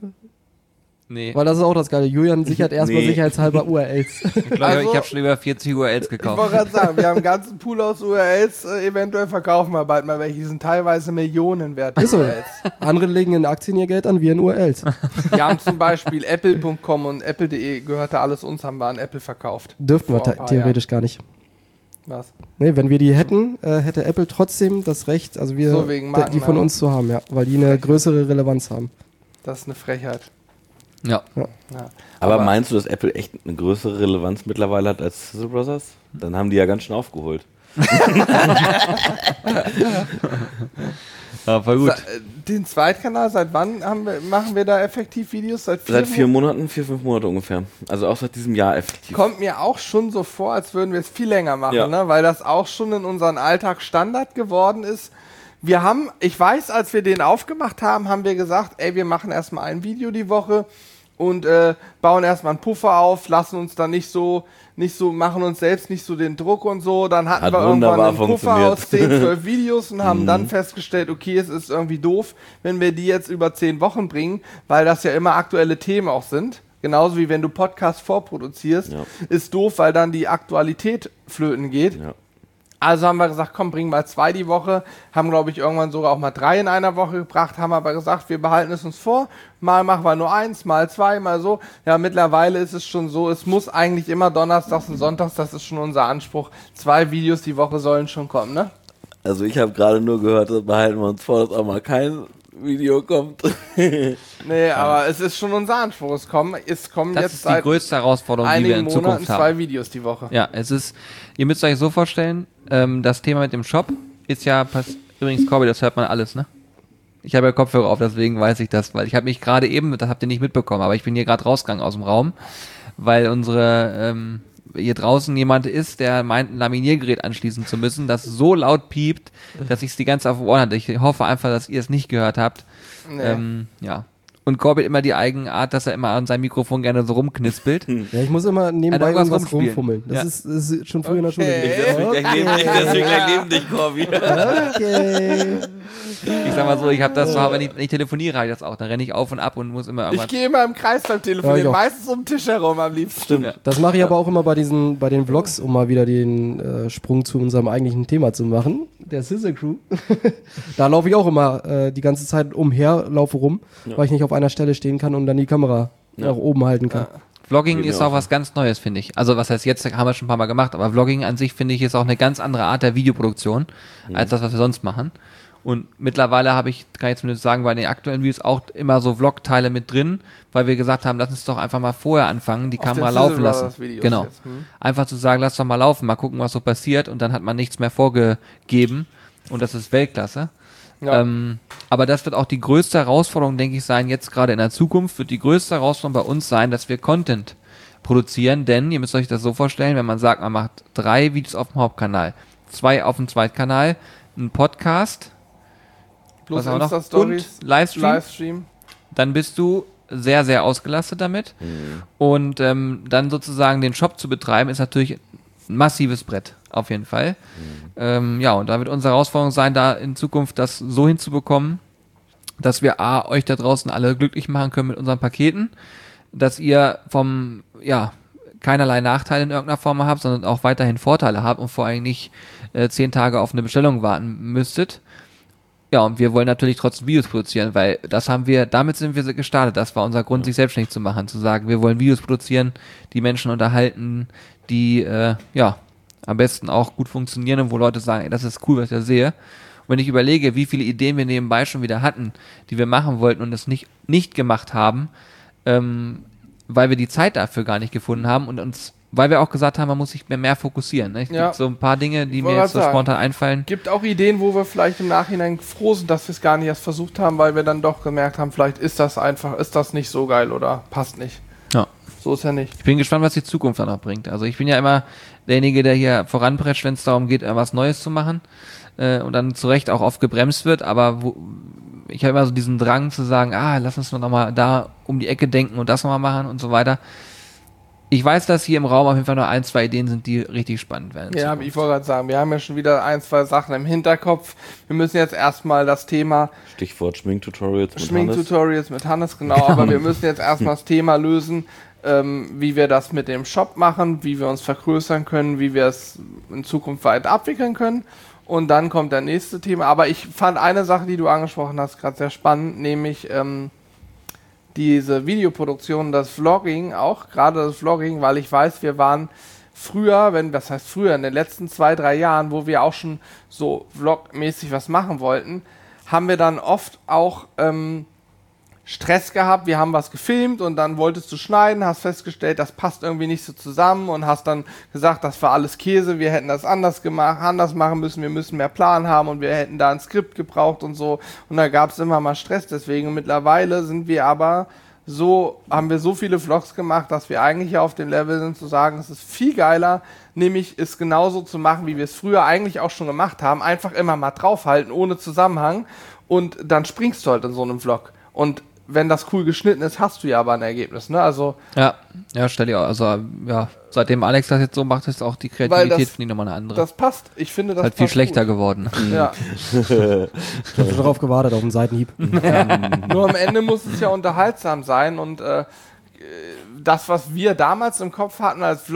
Nee, Weil das ist auch das Geile. Julian sichert erstmal Nee. sicherheitshalber U R Ls. ich glaube, Also- ich habe schon über vierzig U R Ls Ich wollte gekauft. gerade sagen, wir haben einen ganzen Pool aus U R Ls, äh, eventuell verkaufen wir bald mal welche, die sind teilweise Millionen wert. die Ist so. U R Ls. Andere legen in Aktien ihr Geld an, wir in U R Ls. Wir haben zum Beispiel apple punkt com und apple punkt de gehörte alles uns, haben wir an Apple verkauft. Dürften wir Vor ein the- paar theoretisch gar nicht. Was? Nee, wenn wir die hätten, äh, hätte Apple trotzdem das Recht, also wir So, wegen d- die von Markennamen. uns zu haben, ja, weil die eine größere Relevanz haben. Das ist eine Frechheit. Ja. Ja. Aber, Aber- meinst du, dass Apple echt eine größere Relevanz mittlerweile hat als Sizzle Brothers? Dann haben die ja ganz schön aufgeholt. Ja, voll gut. Sa- äh, Den Zweitkanal, seit wann haben wir, machen wir da effektiv Videos? Seit vier, Seit vier Monaten? Monaten, vier, fünf Monate ungefähr. Also auch seit diesem Jahr effektiv. Kommt mir auch schon so vor, als würden wir es viel länger machen, Ja. ne? Weil das auch schon in unseren Alltag Standard geworden ist. Wir haben, ich weiß, als wir den aufgemacht haben, haben wir gesagt, ey, wir machen erstmal ein Video die Woche und äh, bauen erstmal einen Puffer auf, lassen uns dann nicht so, nicht so, machen uns selbst nicht so den Druck und so. Dann hatten Hat wir irgendwann wunderbar einen Puffer funktioniert. aus zehn, zwölf Videos und haben dann festgestellt, okay, es ist irgendwie doof, wenn wir die jetzt über zehn Wochen bringen, weil das ja immer aktuelle Themen auch sind. Genauso wie wenn du Podcasts vorproduzierst, Ja. ist doof, weil dann die Aktualität flöten geht. Ja. Also haben wir gesagt, komm, bring mal zwei die Woche. Haben, glaube ich, irgendwann sogar auch mal drei in einer Woche gebracht. Haben aber gesagt, wir behalten es uns vor. Mal machen wir nur eins, mal zwei, mal so. Ja, mittlerweile ist es schon so, es muss eigentlich immer donnerstags und sonntags, das ist schon unser Anspruch. Zwei Videos die Woche sollen schon kommen, ne? Also ich habe gerade nur gehört, das behalten wir uns vor, dass auch mal kein Video kommt. Nee, aber es ist schon unser Anspruch. Es kommen, es kommen Das jetzt ist die größte Herausforderung, die wir in einigen Monaten Zukunft haben. zwei Videos die Woche. Ja, es ist, ihr müsst euch so vorstellen, ähm, das Thema mit dem Shop ist ja, pass übrigens, Corby, das hört man alles, ne? Ich habe ja Kopfhörer auf, deswegen weiß ich das, weil ich habe mich gerade eben, das habt ihr nicht mitbekommen, aber ich bin hier gerade rausgegangen aus dem Raum, weil unsere, ähm, hier draußen jemand ist, der meint, ein Laminiergerät anschließen zu müssen, das so laut piept, dass ich es die ganze Zeit auf dem Ohr hatte. Ich hoffe einfach, dass ihr es nicht gehört habt. Nee. Ähm, ja. Und Corbett immer die Eigenart, dass er immer an seinem Mikrofon gerne so rumknispelt. Ja, ich muss immer nebenbei irgendwas irgendwas rumspielen. rumfummeln. Das, Ja. ist, das ist schon früher in der Schule Okay. gewesen. Deswegen gleich neben dich, deswegen gleich neben dich, Corby. Okay. Ich sag mal so, ich habe das so, wenn ich, wenn ich telefoniere, habe ich das auch. Dann renne ich auf und ab und muss immer Ich irgendwas. gehe immer im Kreis beim Ja, Telefonieren, ich auch. meistens um den Tisch herum am liebsten. Stimmt. Ja. Das mache ich aber auch immer bei diesen, bei den Vlogs, um mal wieder den äh, Sprung zu unserem eigentlichen Thema zu machen. Der Scissor Crew. Da laufe ich auch immer äh, die ganze Zeit umher, laufe rum, Ja. weil ich nicht auf einer Stelle stehen kann und dann die Kamera Ja. nach oben halten kann. Vlogging Geht ist mir auch auch was ganz Neues, finde ich. Also was heißt jetzt, haben wir schon ein paar Mal gemacht, aber Vlogging an sich, finde ich, ist auch eine ganz andere Art der Videoproduktion, als das, was wir sonst machen. Und mittlerweile habe ich, kann ich zumindest sagen, bei den aktuellen Videos auch immer so Vlog-Teile mit drin, weil wir gesagt haben, lass uns doch einfach mal vorher anfangen, die Auf Kamera den laufen Sizzle lassen. Brothers Videos Genau. jetzt, hm? Einfach zu sagen, lass doch mal laufen, mal gucken, was so passiert und dann hat man nichts mehr vorgegeben und das ist Weltklasse. Ja. Ähm, aber das wird auch die größte Herausforderung, denke ich, sein, jetzt gerade in der Zukunft, wird die größte Herausforderung bei uns sein, dass wir Content produzieren, denn ihr müsst euch das so vorstellen, wenn man sagt, man macht drei Videos auf dem Hauptkanal, zwei auf dem Zweitkanal, einen Podcast, Plus was auch noch? Insta-Stories, und Livestream, Livestream. dann bist du sehr, sehr ausgelastet damit. Und ähm, dann sozusagen den Shop zu betreiben, ist natürlich ein massives Brett, auf jeden Fall. Ähm, ja, und da wird unsere Herausforderung sein, da in Zukunft das so hinzubekommen, dass wir A, euch da draußen alle glücklich machen können mit unseren Paketen, dass ihr vom, ja, keinerlei Nachteile in irgendeiner Form habt, sondern auch weiterhin Vorteile habt und vor allem nicht äh, zehn Tage auf eine Bestellung warten müsstet. Ja, und wir wollen natürlich trotzdem Videos produzieren, weil das haben wir, damit sind wir gestartet. Das war unser Grund, sich selbstständig zu machen, zu sagen, wir wollen Videos produzieren, die Menschen unterhalten, die, äh, ja, am besten auch gut funktionieren und wo Leute sagen, ey, das ist cool, was ich da sehe. Und wenn ich überlege, wie viele Ideen wir nebenbei schon wieder hatten, die wir machen wollten und es nicht, nicht gemacht haben, ähm, weil wir die Zeit dafür gar nicht gefunden haben und uns, weil wir auch gesagt haben, man muss sich mehr, mehr fokussieren. Ne? Es Ja. gibt so ein paar Dinge, die Ich mir wollte jetzt so gerade sagen. spontan einfallen. Gibt auch Ideen, wo wir vielleicht im Nachhinein froh sind, dass wir es gar nicht erst versucht haben, weil wir dann doch gemerkt haben, vielleicht ist das einfach, ist das nicht so geil oder passt nicht. Ja. So ist ja nicht. Ich bin gespannt, was die Zukunft dann noch bringt. Also ich bin ja immer derjenige, der hier voranprescht, wenn es darum geht, was Neues zu machen äh, und dann zu Recht auch oft gebremst wird, aber wo, ich habe immer so diesen Drang zu sagen, ah, lass uns noch mal da um die Ecke denken und das nochmal machen und so weiter. Ich weiß, dass hier im Raum auf jeden Fall noch ein, zwei Ideen sind, die richtig spannend werden. in Ja, Zukunft. ich wollte gerade sagen, wir haben ja schon wieder ein, zwei Sachen im Hinterkopf. Wir müssen jetzt erstmal das Thema Stichwort Schminktutorials mit Hannes. Schminktutorials mit Hannes, genau, aber wir müssen jetzt erstmal das Thema lösen, ähm, wie wir das mit dem Shop machen, wie wir uns vergrößern können, wie wir es in Zukunft weiter abwickeln können. Und dann kommt der nächste Thema. Aber ich fand eine Sache, die du angesprochen hast, gerade sehr spannend, nämlich ähm, diese Videoproduktion, das Vlogging auch, gerade das Vlogging, weil ich weiß, wir waren früher, wenn, das heißt früher, in den letzten zwei, drei Jahren, wo wir auch schon so vlogmäßig was machen wollten, haben wir dann oft auch ähm, Stress gehabt, wir haben was gefilmt und dann wolltest du schneiden, hast festgestellt, das passt irgendwie nicht so zusammen und hast dann gesagt, das war alles Käse, wir hätten das anders gemacht, anders machen müssen, wir müssen mehr Plan haben und wir hätten da ein Skript gebraucht und so und da gab es immer mal Stress, deswegen mittlerweile sind wir aber so, haben wir so viele Vlogs gemacht, dass wir eigentlich auf dem Level sind zu sagen, es ist viel geiler, nämlich es genauso zu machen, wie wir es früher eigentlich auch schon gemacht haben, einfach immer mal draufhalten, ohne Zusammenhang und dann springst du halt in so einem Vlog und wenn das cool geschnitten ist, hast du ja aber ein Ergebnis, ne? Also, Ja, ja, stell dir auch, also ja, seitdem Alex das jetzt so macht, ist auch die Weil Kreativität das- finde ich nochmal eine andere. das passt. Ich finde, das ist halt viel passt schlechter gut. geworden. Ja. Ich habe schon darauf gewartet, auf einen Seitenhieb. Nur am Ende muss es ja unterhaltsam sein und äh, das, was wir damals im Kopf hatten als Vlog,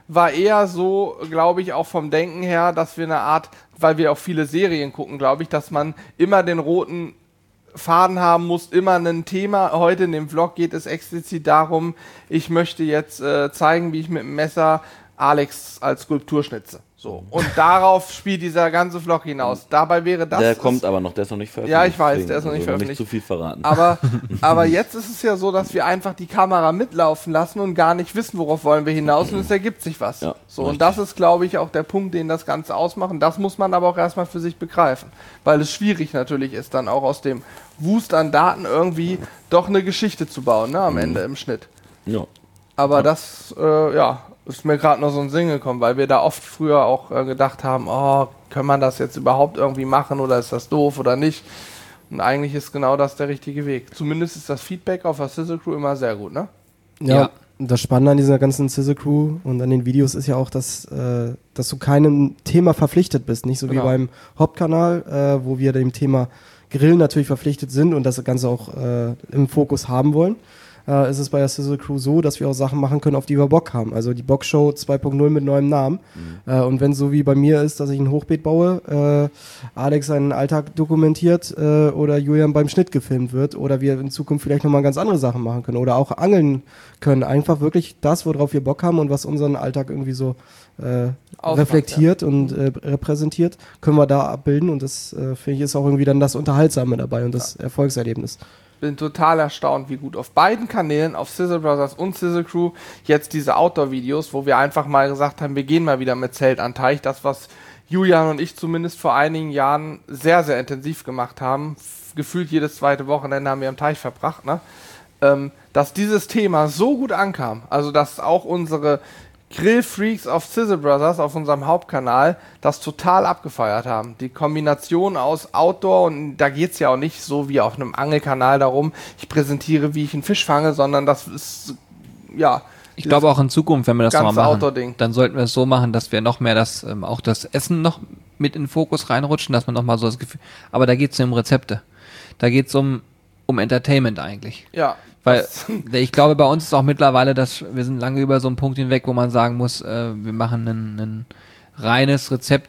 war eher so, glaube ich, auch vom Denken her, dass wir eine Art, weil wir auch viele Serien gucken, glaube ich, dass man immer den roten Faden haben muss, immer ein Thema. Heute in dem Vlog geht es explizit darum, ich möchte jetzt äh, zeigen, wie ich mit dem Messer Alex als Skulptur schnitze. So. Und darauf spielt dieser ganze Vlog hinaus. Dabei wäre das... Der kommt aber noch, der ist noch nicht veröffentlicht. Ja, ich weiß, der ist noch nicht also veröffentlicht. Nicht zu viel verraten. Aber, aber jetzt ist es ja so, dass wir einfach die Kamera mitlaufen lassen und gar nicht wissen, worauf wollen wir hinaus und es ergibt sich was. Ja, so, richtig. und das ist, glaube ich, auch der Punkt, den das Ganze ausmacht. Das muss man aber auch erstmal für sich begreifen. Weil es schwierig natürlich ist, dann auch aus dem Wust an Daten irgendwie doch eine Geschichte zu bauen, ne, am Ende im Schnitt. Ja. Aber Ja. das, äh, ja, ist mir gerade noch so ein Sinn gekommen, weil wir da oft früher auch äh, gedacht haben, oh, kann man das jetzt überhaupt irgendwie machen oder ist das doof oder nicht? Und eigentlich ist genau das der richtige Weg. Zumindest ist das Feedback auf der Sizzle Crew immer sehr gut, ne? Ja, Ja. und das Spannende an dieser ganzen Sizzle Crew und an den Videos ist ja auch, dass, äh, dass du keinem Thema verpflichtet bist. Nicht so Genau. wie beim Hauptkanal, äh, wo wir dem Thema Grillen natürlich verpflichtet sind und das Ganze auch äh, im Fokus haben wollen. Äh, ist es bei der Sizzle Crew so, dass wir auch Sachen machen können, auf die wir Bock haben. Also die Boxshow zwei Punkt null mit neuem Namen. Mhm. Äh, und wenn es so wie bei mir ist, dass ich ein Hochbeet baue, äh, Alex seinen Alltag dokumentiert äh, oder Julian beim Schnitt gefilmt wird oder wir in Zukunft vielleicht nochmal ganz andere Sachen machen können oder auch angeln können. Einfach wirklich das, worauf wir Bock haben und was unseren Alltag irgendwie so äh, Ausmacht, reflektiert und äh, repräsentiert, können wir da abbilden und das äh, finde ich ist auch irgendwie dann das Unterhaltsame dabei und das Erfolgserlebnis. Bin total erstaunt, wie gut auf beiden Kanälen, auf Sizzle Brothers und Sizzle Crew, jetzt diese Outdoor-Videos, wo wir einfach mal gesagt haben, wir gehen mal wieder mit Zelt an Teich. Das, was Julian und ich zumindest vor einigen Jahren sehr, sehr intensiv gemacht haben. F- Gefühlt jedes zweite Wochenende haben wir am Teich verbracht, ne? Ähm, dass dieses Thema so gut ankam, also dass auch unsere Grillfreaks auf Sizzle Brothers, auf unserem Hauptkanal, das total abgefeiert haben. Die Kombination aus Outdoor, und da geht es ja auch nicht so wie auf einem Angelkanal darum, ich präsentiere, wie ich einen Fisch fange, sondern das ist, ja... Ich glaube auch in Zukunft, wenn wir das ganze mal machen, Outdoor-Ding. dann sollten wir es so machen, dass wir noch mehr das, ähm, auch das Essen noch mit in den Fokus reinrutschen, dass man noch mal so das Gefühl, aber da geht es um Rezepte. Da geht es um, um Entertainment eigentlich. Ja. Weil das- ich glaube, bei uns ist auch mittlerweile, dass wir sind lange über so einen Punkt hinweg, wo man sagen muss, äh, wir machen ein, ein reines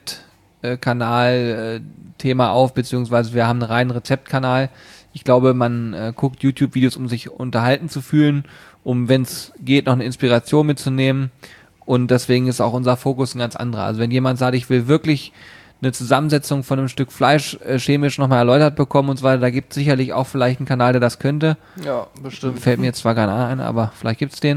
Rezeptkanal-Thema auf, beziehungsweise wir haben einen reinen Rezeptkanal. Ich glaube, man äh, guckt YouTube-Videos, um sich unterhalten zu fühlen, um, wenn es geht, noch eine Inspiration mitzunehmen. Und deswegen ist auch unser Fokus ein ganz anderer. Also wenn jemand sagt, ich will wirklich eine Zusammensetzung von einem Stück Fleisch äh, chemisch nochmal erläutert bekommen und so weiter, da gibt es sicherlich auch vielleicht einen Kanal, der das könnte. Ja, bestimmt. Fällt mir jetzt zwar keiner ein, aber vielleicht gibt's den.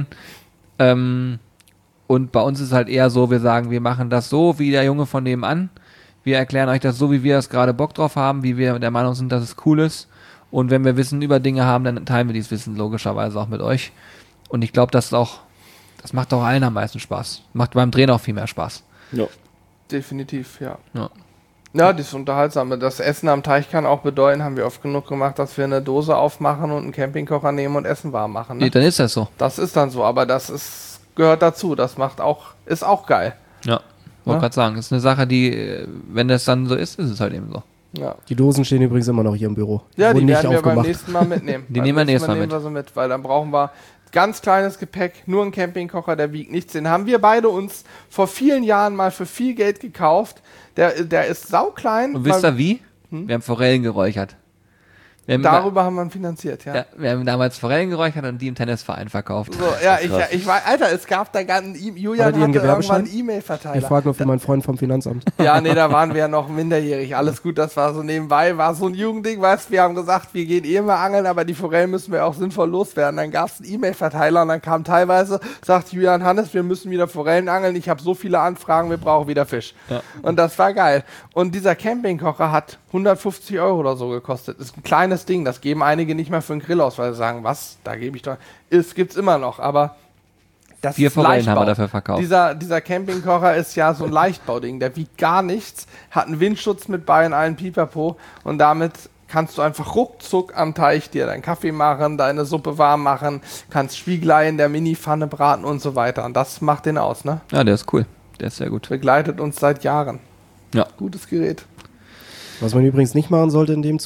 Ähm, und bei uns ist halt eher so, wir sagen, wir machen das so wie der Junge von nebenan. Wir erklären euch das so, wie wir das gerade Bock drauf haben, wie wir der Meinung sind, dass es cool ist. Und wenn wir Wissen über Dinge haben, dann teilen wir dieses Wissen logischerweise auch mit euch. Und ich glaube, das ist auch, das macht auch allen am meisten Spaß. Macht beim Drehen auch viel mehr Spaß. Ja. Definitiv, ja. Ja. Ja, das Unterhaltsame. Das Essen am Teich kann auch bedeuten, haben wir oft genug gemacht, dass wir eine Dose aufmachen und einen Campingkocher nehmen und Essen warm machen. Ne? Nee, dann ist das so. Das ist dann so, aber das ist, gehört dazu. Das macht auch, ist auch geil. Ja. Wollte Ja. gerade sagen, ist eine Sache, die, äh, wenn das dann so ist, ist es halt eben so. Ja, Die Dosen stehen übrigens immer noch hier im Büro. ja die Wurden werden wir beim nächsten Mal mitnehmen. Die Beim nehmen wir nächstes Mal nehmen wir so mit, weil dann brauchen wir ganz kleines Gepäck, nur ein Campingkocher, der wiegt nichts. Den haben wir beide uns vor vielen Jahren mal für viel Geld gekauft. Der, der ist sauklein. Und wisst weil- ihr wie? Wir haben Forellen geräuchert. Wir haben Darüber haben wir ihn finanziert, ja. Ja, wir haben damals Forellen geräuchert und die im Tennisverein verkauft. So, ja, ich, Krass. ich war, Alter, es gab da ganz, Julian Hattet ihr einen hatte irgendwann einen Gewerbeschein? Ich E-Mail-Verteiler. frage nur für meinen Freund vom Finanzamt. Ja, nee, da waren wir ja noch minderjährig. Alles gut, das war so nebenbei, war so ein Jugendding, weißt, wir haben gesagt, wir gehen eh mal angeln, aber die Forellen müssen wir auch sinnvoll loswerden. Dann gab es einen E-Mail-Verteiler und dann kam teilweise, sagt Julian, Hannes, wir müssen wieder Forellen angeln, ich habe so viele Anfragen, wir brauchen wieder Fisch. Ja. Und das war geil. Und dieser Campingkocher hat hundertfünfzig Euro oder so gekostet. Ist ein kleines Ding, das geben einige nicht mehr für einen Grill aus, weil sie sagen, was, da gebe ich doch, es gibt's immer noch, aber das Vier ist Forellen Leichtbau. haben wir dafür verkauft. Dieser, dieser Campingkocher ist ja so ein Leichtbauding, der wiegt gar nichts, hat einen Windschutz mit bei in allen Pipapo und damit kannst du einfach ruckzuck am Teich dir deinen Kaffee machen, deine Suppe warm machen, kannst Spiegelei in der Mini-Pfanne braten und so weiter. Und das macht den aus, ne? Ja, der ist cool. Der ist sehr gut. Begleitet uns seit Jahren. Ja. Gutes Gerät. Was man übrigens nicht machen sollte in dem Zuge,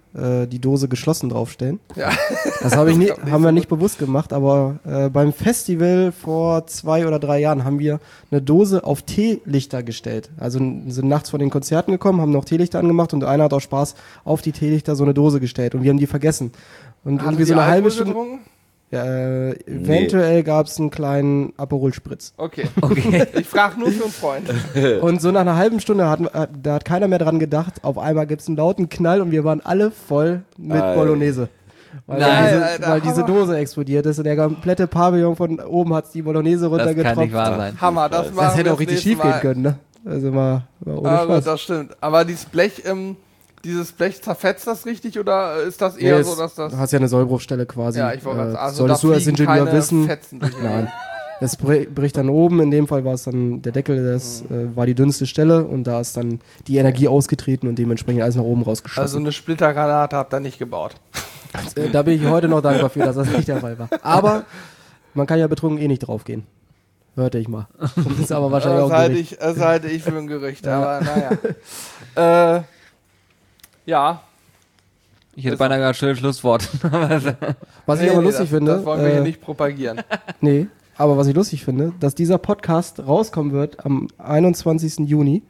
äh, die Dose geschlossen draufstellen. Ja. Das hab ich nie, glaub nicht haben wir so nicht bewusst gemacht, aber äh, beim Festival vor zwei oder drei Jahren haben wir eine Dose auf Teelichter gestellt. Also n- sind nachts von den Konzerten gekommen, haben noch Teelichter angemacht und einer hat aus Spaß auf die Teelichter so eine Dose gestellt und wir haben die vergessen. Und Haben irgendwie Sie so eine halbe Alkohol Stunde. getrunken? Ja, äh, eventuell gab es einen kleinen Aperol Spritz. Okay. Okay. Ich frage nur für einen Freund. Und so nach einer halben Stunde hat, hat, da hat keiner mehr dran gedacht. Auf einmal gibt es einen lauten Knall und wir waren alle voll mit Alter. Bolognese. Weil, Nein, diese, Alter, weil diese Hammer. Dose explodiert ist und der komplette Pavillon von oben hat die Bolognese Das kann runtergetropft. nicht wahr sein. Hammer, das, Das machen Das hätte wir auch richtig nächste schief gehen Mal. können, ne? Also mal, mal ohne Ah, gut, Spaß. das stimmt. Aber dieses Blech, ähm, dieses Blech zerfetzt das richtig oder ist das eher Nee, so, dass das... Du hast ja eine Sollbruchstelle quasi. Ja, ich wollte gerade Äh, sagen, also solltest da du als fliegen Ingenieur keine wissen. Fetzen durch die Nein. Gegend. Es br- bricht dann oben, in dem Fall war es dann der Deckel, das Mhm. äh, war die dünnste Stelle und da ist dann die Energie ausgetreten und dementsprechend alles nach oben Also rausgeschossen. eine Splittergranate habt ihr nicht gebaut. Äh, da bin ich heute noch dankbar für, dass das nicht der Fall war. Aber man kann ja betrunken eh nicht draufgehen. Hörte ich mal. Das ist aber wahrscheinlich Das auch halte Gerücht. ich, das halte ich für ein Gerücht, aber naja. äh, ja. Ich hätte beinahe gar ein schönes Schlusswort. Was ich Nee, aber nee, lustig das, finde, Das wollen wir hier äh, nicht propagieren. nee, aber was ich lustig finde, dass dieser Podcast rauskommen wird am einundzwanzigsten Juni,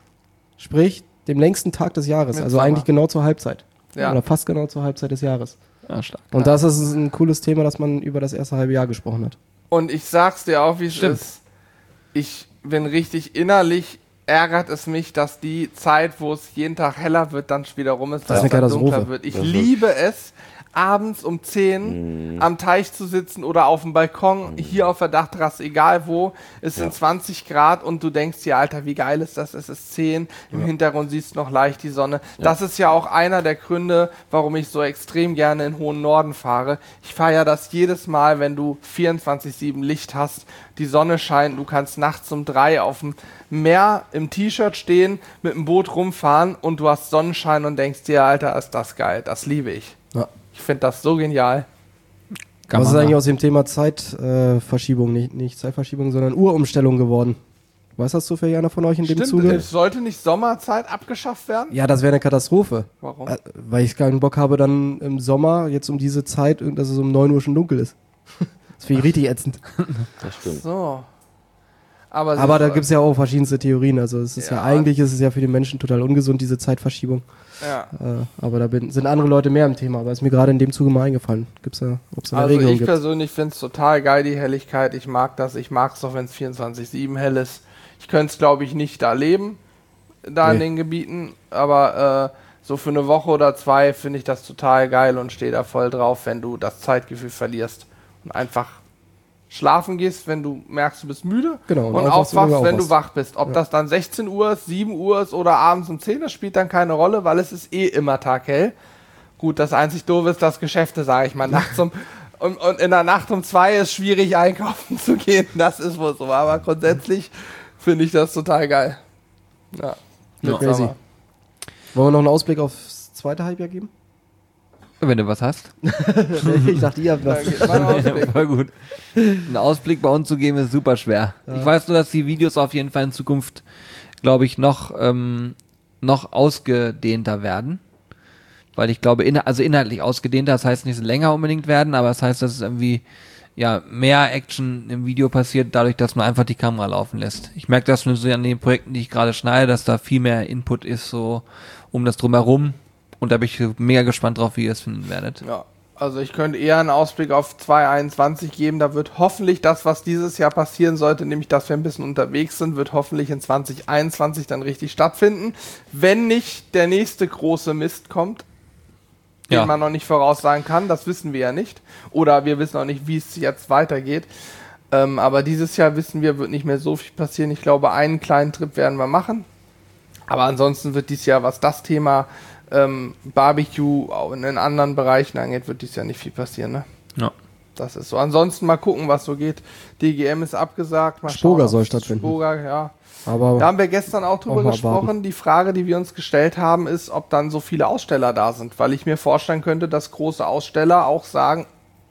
sprich dem längsten Tag des Jahres, Mit also Sommer. eigentlich genau zur Halbzeit. Ja. Oder fast genau zur Halbzeit des Jahres. Ja, stark. Und das ist ein cooles Thema, dass man über das erste halbe Jahr gesprochen hat. Und ich sag's dir auch, wie es Stimmt. ist. Ich bin richtig innerlich, ärgert es mich, dass die Zeit, wo es jeden Tag heller wird, dann wieder rum ist, Das ist dass eine es dann Katastrophe. dunkler wird. Ich Das ist- liebe es, abends um zehn am Teich zu sitzen oder auf dem Balkon, hier auf der Dachterrasse, egal wo. Es sind zwanzig Grad und du denkst dir, Alter, wie geil ist das? Es ist zehn, im Hintergrund siehst du noch leicht die Sonne. Das ist ja auch einer der Gründe, warum ich so extrem gerne in hohen Norden fahre. Ich feiere das jedes Mal, wenn du vierundzwanzig sieben Licht hast, die Sonne scheint, du kannst nachts um drei auf dem Meer im T-Shirt stehen, mit dem Boot rumfahren und du hast Sonnenschein und denkst dir, Alter, ist das geil, das liebe ich. Ja. Ich finde das so genial. Kann Was ist man eigentlich sagen. aus dem Thema Zeitverschiebung, äh, Verschiebung, nicht, nicht Zeitverschiebung, sondern Urumstellung geworden? Weiß das zufällig einer von euch in dem Stimmt, Zuge? es sollte nicht Sommerzeit abgeschafft werden? Ja, das wäre eine Katastrophe. Warum? Äh, Weil ich keinen Bock habe, dann im Sommer, jetzt um diese Zeit, dass es um neun Uhr schon dunkel ist. Das finde ich richtig ätzend. Das stimmt. So. Aber, Aber so- da gibt es ja auch verschiedenste Theorien. Also es ist ja, Ja. eigentlich ist es ja für den Menschen total ungesund, diese Zeitverschiebung. ja. Äh, aber da bin, sind andere Leute mehr im Thema. Aber ist mir gerade in dem Zuge mal eingefallen. Gibt's da, ob es da eine Also Regelung ich gibt? persönlich finde es total geil, die Helligkeit. Ich mag das. Ich mag es auch, wenn es vierundzwanzig sieben hell ist. Ich könnte es, glaube ich, nicht da leben, da in Nee. den Gebieten. Aber äh, so für eine Woche oder zwei finde ich das total geil und stehe da voll drauf, wenn du das Zeitgefühl verlierst und einfach schlafen gehst, wenn du merkst, du bist müde Genau, und und, aufwachst, wenn aufwachst, du wenn du aufwachst. wach bist. Ob das dann sechzehn Uhr ist, sieben Uhr ist oder abends um zehn, das spielt dann keine Rolle, weil es ist eh immer taghell. Gut, das einzig Doofe ist das Geschäfte, sage ich mal. Nachts um, und, und in der Nacht um zwei ist schwierig einkaufen zu gehen. Das ist wohl so. Aber grundsätzlich finde ich das total geil. Ja. Ja, crazy. Sommer. Wollen wir noch einen Ausblick aufs zweite Halbjahr geben? Wenn du was hast. Ich dachte, ihr habt Da was. geht mein Ausblick. Voll gut. Einen Ausblick bei uns zu geben ist super schwer. Ich weiß nur, dass die Videos auf jeden Fall in Zukunft, glaube ich, noch, ähm, noch ausgedehnter werden. Weil ich glaube, inha- also inhaltlich ausgedehnter, das heißt nicht länger unbedingt werden, aber das heißt, dass es irgendwie ja mehr Action im Video passiert, dadurch, dass man einfach die Kamera laufen lässt. Ich merke das nur so an den Projekten, die ich gerade schneide, dass da viel mehr Input ist, so um das drumherum. Und da bin ich mega gespannt drauf, wie ihr es finden werdet. Ja, also ich könnte eher einen Ausblick auf zwanzig einundzwanzig geben. Da wird hoffentlich das, was dieses Jahr passieren sollte, nämlich dass wir ein bisschen unterwegs sind, wird hoffentlich in zwanzig einundzwanzig dann richtig stattfinden. Wenn nicht der nächste große Mist kommt, den Ja. man noch nicht voraussagen kann, das wissen wir ja nicht. Oder wir wissen auch nicht, wie es jetzt weitergeht. Ähm, aber dieses Jahr wissen wir, wird nicht mehr so viel passieren. Ich glaube, einen kleinen Trip werden wir machen. Aber ansonsten wird dieses Jahr, was das Thema ähm, Barbecue auch in den anderen Bereichen angeht, wird dieses Jahr nicht viel passieren. Ne? Ja. Das ist so. Ansonsten mal gucken, was so geht. D G M ist abgesagt. Mal Spoga schauen, soll ob- stattfinden. Spoga, ja. Aber Da haben wir gestern auch drüber Auch mal gesprochen. warten. Die Frage, die wir uns gestellt haben, ist, ob dann so viele Aussteller da sind. Weil ich mir vorstellen könnte, dass große Aussteller auch sagen,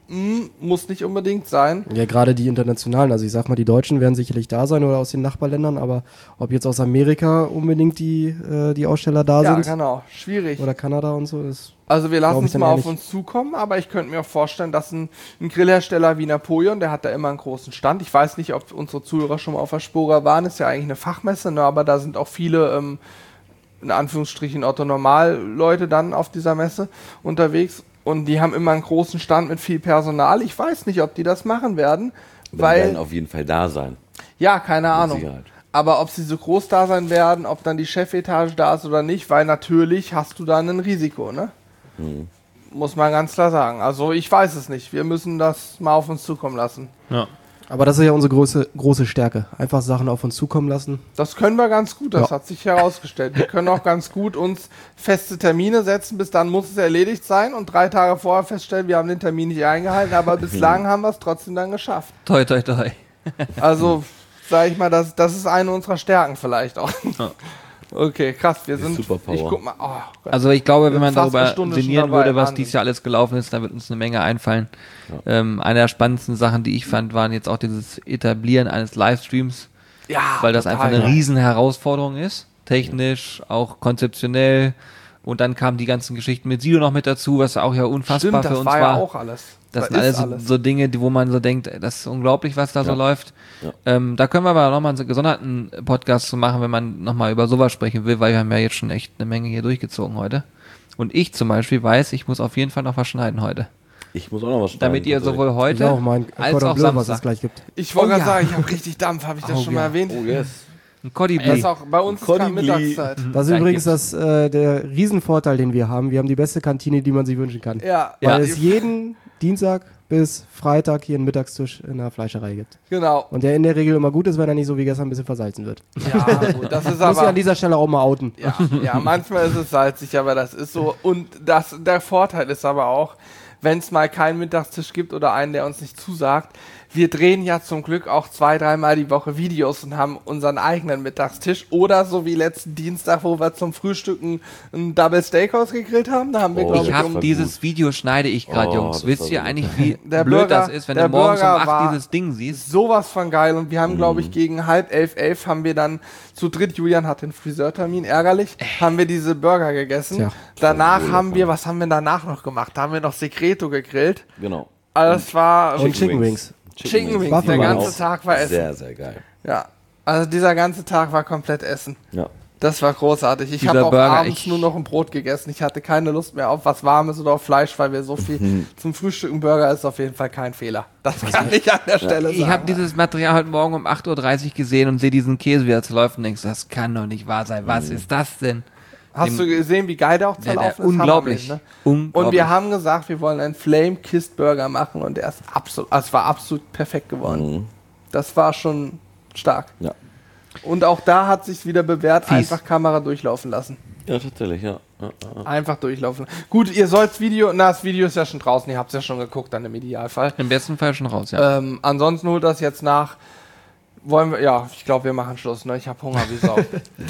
Hm, muss nicht unbedingt sein. Ja, gerade die internationalen, also ich sag mal, die Deutschen werden sicherlich da sein oder aus den Nachbarländern, aber ob jetzt aus Amerika unbedingt die, äh, die Aussteller da Ja, sind genau. Schwierig. oder Kanada und so, ist Also wir lassen glaub ich es dann mal eher auf nicht. uns zukommen, aber ich könnte mir auch vorstellen, dass ein, ein Grillhersteller wie Napoleon, der hat da immer einen großen Stand. Ich weiß nicht, ob unsere Zuhörer schon mal auf der Spora waren, ist ja eigentlich eine Fachmesse, ne, aber da sind auch viele, ähm, in Anführungsstrichen, Otto-Normal-Leute dann auf dieser Messe unterwegs und die haben immer einen großen Stand mit viel Personal. Ich weiß nicht, ob die das machen werden, Wir werden weil, auf jeden Fall da sein. ja, keine Mit Ahnung. Sicherheit. Aber ob sie so groß da sein werden, ob dann die Chefetage da ist oder nicht, weil natürlich hast du dann ein Risiko, ne? Mhm. Muss man ganz klar sagen. Also ich weiß es nicht. Wir müssen das mal auf uns zukommen lassen. Ja. Aber das ist ja unsere große, große Stärke. Einfach Sachen auf uns zukommen lassen. Das können wir ganz gut, das Ja. hat sich herausgestellt. Wir können auch ganz gut uns feste Termine setzen, bis dann muss es erledigt sein und drei Tage vorher feststellen, wir haben den Termin nicht eingehalten, aber bislang haben wir es trotzdem dann geschafft. Toi, toi, toi. Also, sag ich mal, das, das ist eine unserer Stärken vielleicht auch. Ja. Okay, krass, wir Die sind, Superpower. ich guck mal, oh Gott. Also ich glaube, wenn Wir man sind fast eine darüber Stunde schon sinnieren dabei, würde, was Wahnsinn. dieses Jahr alles gelaufen ist, dann wird uns eine Menge einfallen. Ähm, eine der spannendsten Sachen, die ich fand, waren jetzt auch dieses Etablieren eines Livestreams, Ja, weil das total einfach eine geil. riesen Herausforderung ist. Technisch, auch konzeptionell. Und dann kamen die ganzen Geschichten mit Sido noch mit dazu, was auch ja unfassbar Stimmt, für das uns war war. ja auch alles. Das Da sind alles, ist alles. so Dinge, die, wo man so denkt, das ist unglaublich, was da so Ja. läuft. Ja. Ähm, da können wir aber nochmal einen gesonderten Podcast zu machen, wenn man nochmal über sowas sprechen will, weil wir haben ja jetzt schon echt eine Menge hier durchgezogen heute. Und ich zum Beispiel weiß, ich muss auf jeden Fall noch was schneiden heute. Ich muss auch noch was schneiden. Damit ihr sowohl Ich heute auch mein als Cordon auch Bleu, was es Samstag gleich gibt. Ich wollte Oh gerade ja. sagen, ich habe richtig Dampf, habe ich das Oh schon ja. mal erwähnt? Oh yes. ein Cody Das ist auch, bei uns ist gerade Kolibri. Mittagszeit. Das ist Gleich übrigens gibt's. das, äh, der Riesenvorteil, den wir haben. Wir haben die beste Kantine, die man sich wünschen kann. Ja, Ja. Weil es jeden Dienstag bis Freitag hier einen Mittagstisch in der Fleischerei gibt. genau. Und der in der Regel immer gut ist, wenn er nicht so wie gestern ein bisschen versalzen wird. Ja, gut, das ist Muss ich aber... an dieser Stelle auch mal outen. Ja, ja, manchmal ist es salzig, aber das ist so. Und das, der Vorteil ist aber auch, wenn es mal keinen Mittagstisch gibt oder einen, der uns nicht zusagt, wir drehen ja zum Glück auch zwei, dreimal die Woche Videos und haben unseren eigenen Mittagstisch. Oder so wie letzten Dienstag, wo wir zum Frühstücken ein Double Steakhouse gegrillt haben. Da haben wir, Oh, glaube Ich ich, das habe war dieses gut. Video schneide ich gerade, Oh, Jungs. das Wisst war ihr gut. eigentlich, wie Der blöd Burger- das ist, wenn der du morgens um Burger acht war- dieses Ding siehst? sowas von geil. Und wir haben, glaube Mhm. ich, gegen halb elf, elf haben wir dann zu dritt, Julian hat den Friseurtermin, ärgerlich, haben wir diese Burger gegessen. Tja. Danach So haben lecker. wir, was haben wir danach noch gemacht? Da haben wir noch Secreto gegrillt. Genau. Also das war Und Chicken Wings. Chicken Wings. War Der von ganze uns. Tag war Essen. Sehr, sehr geil. Ja. Also dieser ganze Tag war komplett Essen. Ja. Das war großartig. Ich Dieser habe auch Burger, abends ich- nur noch ein Brot gegessen. Ich hatte keine Lust mehr auf was Warmes oder auf Fleisch, weil wir so viel Mhm. zum Frühstücken Burger ist auf jeden Fall kein Fehler. Das kann ich an der Stelle Ich sagen. habe dieses Material heute Morgen um acht Uhr dreißig gesehen und sehe diesen Käse, wie er zu läuft und denkst, das kann doch nicht wahr sein. Was ist das denn? Hast du gesehen, wie geil der auch Der, zerlaufen der, ist? unglaublich. Hammermäßig, ne? unglaublich. Und wir haben gesagt, wir wollen einen Flame-Kissed Burger machen und der ist absolut, also es war absolut perfekt geworden. Mhm. Das war schon stark. Ja. Und auch da hat sich wieder bewährt, Fies. einfach Kamera durchlaufen lassen. Ja, tatsächlich, ja. ja, ja. Einfach durchlaufen. Gut, ihr sollt das Video, na, das Video ist ja schon draußen, ihr habt es ja schon geguckt, dann im Idealfall. Im besten Fall schon raus, ja. Ähm, ansonsten holt das jetzt nach. Wollen wir, ja, ich glaube, wir machen Schluss, ne? Ich habe Hunger wie Sau.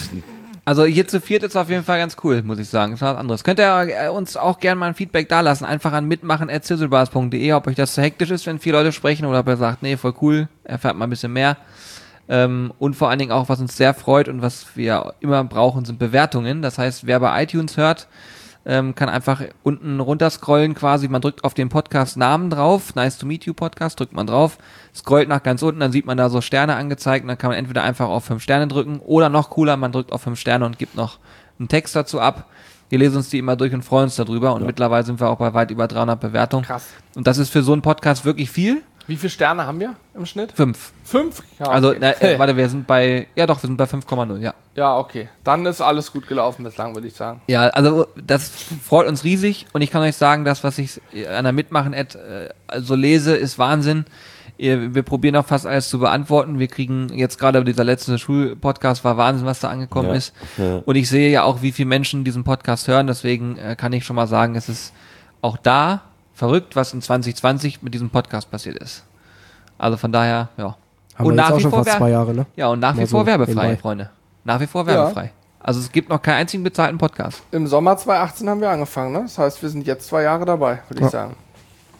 Also hier zu viert ist auf jeden Fall ganz cool, muss ich sagen. Ist was anderes. Könnt ihr äh, uns auch gerne mal ein Feedback dalassen. Einfach an mitmachen at sizzlebars punkt de, ob euch das zu hektisch ist, wenn vier Leute sprechen oder ob ihr sagt, nee, voll cool, erfährt mal ein bisschen mehr. Ähm, und vor allen Dingen auch, was uns sehr freut und was wir immer brauchen, sind Bewertungen. Das heißt, wer bei iTunes hört, ähm, kann einfach unten runterscrollen quasi. Man drückt auf den Podcast-Namen drauf. Nice to meet you Podcast, drückt man drauf. Scrollt nach ganz unten, dann sieht man da so Sterne angezeigt. Und dann kann man entweder einfach auf fünf Sterne drücken oder noch cooler, man drückt auf fünf Sterne und gibt noch einen Text dazu ab. Wir lesen uns die immer durch und freuen uns darüber. Und Ja. mittlerweile sind wir auch bei weit über dreihundert Bewertungen. Krass. Und das ist für so einen Podcast wirklich viel. Wie viele Sterne haben wir im Schnitt? Fünf. Fünf? Ja, Also, okay. na, äh, warte, wir sind bei, ja doch, wir sind bei fünf Komma null, ja. Ja, okay. Dann ist alles gut gelaufen bislang, würde ich sagen. Ja, also das freut uns riesig und ich kann euch sagen, das, was ich an der Mitmachen-Ad äh, also lese, ist Wahnsinn. Ihr- Wir probieren auch fast alles zu beantworten. Wir kriegen jetzt gerade dieser letzte Schulpodcast war Wahnsinn, was da angekommen Ja. ist. Ja. Und ich sehe ja auch, wie viele Menschen diesen Podcast hören. Deswegen äh, kann ich schon mal sagen, es ist auch da verrückt, was in zwanzig zwanzig mit diesem Podcast passiert ist. Also von daher, ja. Haben Und wir nach jetzt auch wie schon vor fast wer- zwei Jahre, ne? Ja, und nach wie Mal vor so werbefrei, nebenbei. Freunde. Nach wie vor werbefrei. Also es gibt noch keinen einzigen bezahlten Podcast. Im Sommer zwanzig achtzehn haben wir angefangen, ne? Das heißt, wir sind jetzt zwei Jahre dabei, würde ich Ja. sagen.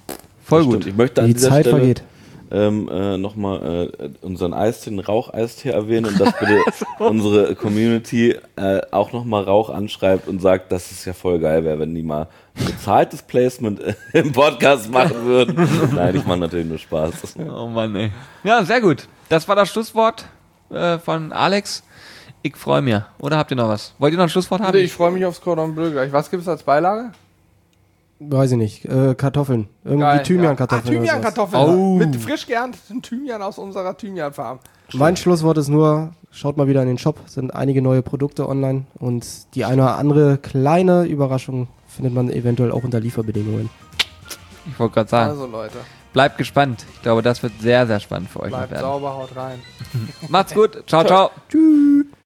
Voll Das gut. stimmt. Ich möchte an Die dieser Zeit Stelle vergeht. ähm, äh, nochmal äh, unseren Eistee, den Raucheistee erwähnen und dass bitte unsere Community äh, auch nochmal Rauch anschreibt und sagt, dass es ja voll geil wäre, wenn die mal bezahltes Placement im Podcast machen würden. Nein, ich mache natürlich nur Spaß. Oh Mann, ey. Ja, sehr gut. Das war das Schlusswort äh, von Alex. Ich freue mich. Oder habt ihr noch was? Wollt ihr noch ein Schlusswort haben? Nee, ich freue mich aufs Cordon Bleu gleich. Was gibt es als Beilage? Weiß ich nicht. Äh, Kartoffeln. Irgendwie Geil, Thymian-Kartoffeln. Ja. Ah, oder sowas. Thymian-Kartoffeln. Oh. Mit frisch geernteten Thymian aus unserer Thymian-Farm. Mein Schlusswort ist nur, schaut mal wieder in den Shop, sind einige neue Produkte online und die eine oder andere kleine Überraschung findet man eventuell auch unter Lieferbedingungen. Ich wollte gerade sagen, Also Leute, bleibt gespannt. Ich glaube, das wird sehr, sehr spannend für euch noch bleibt werden. sauber, haut rein. Macht's gut. Ciao, ciao. Tschüss.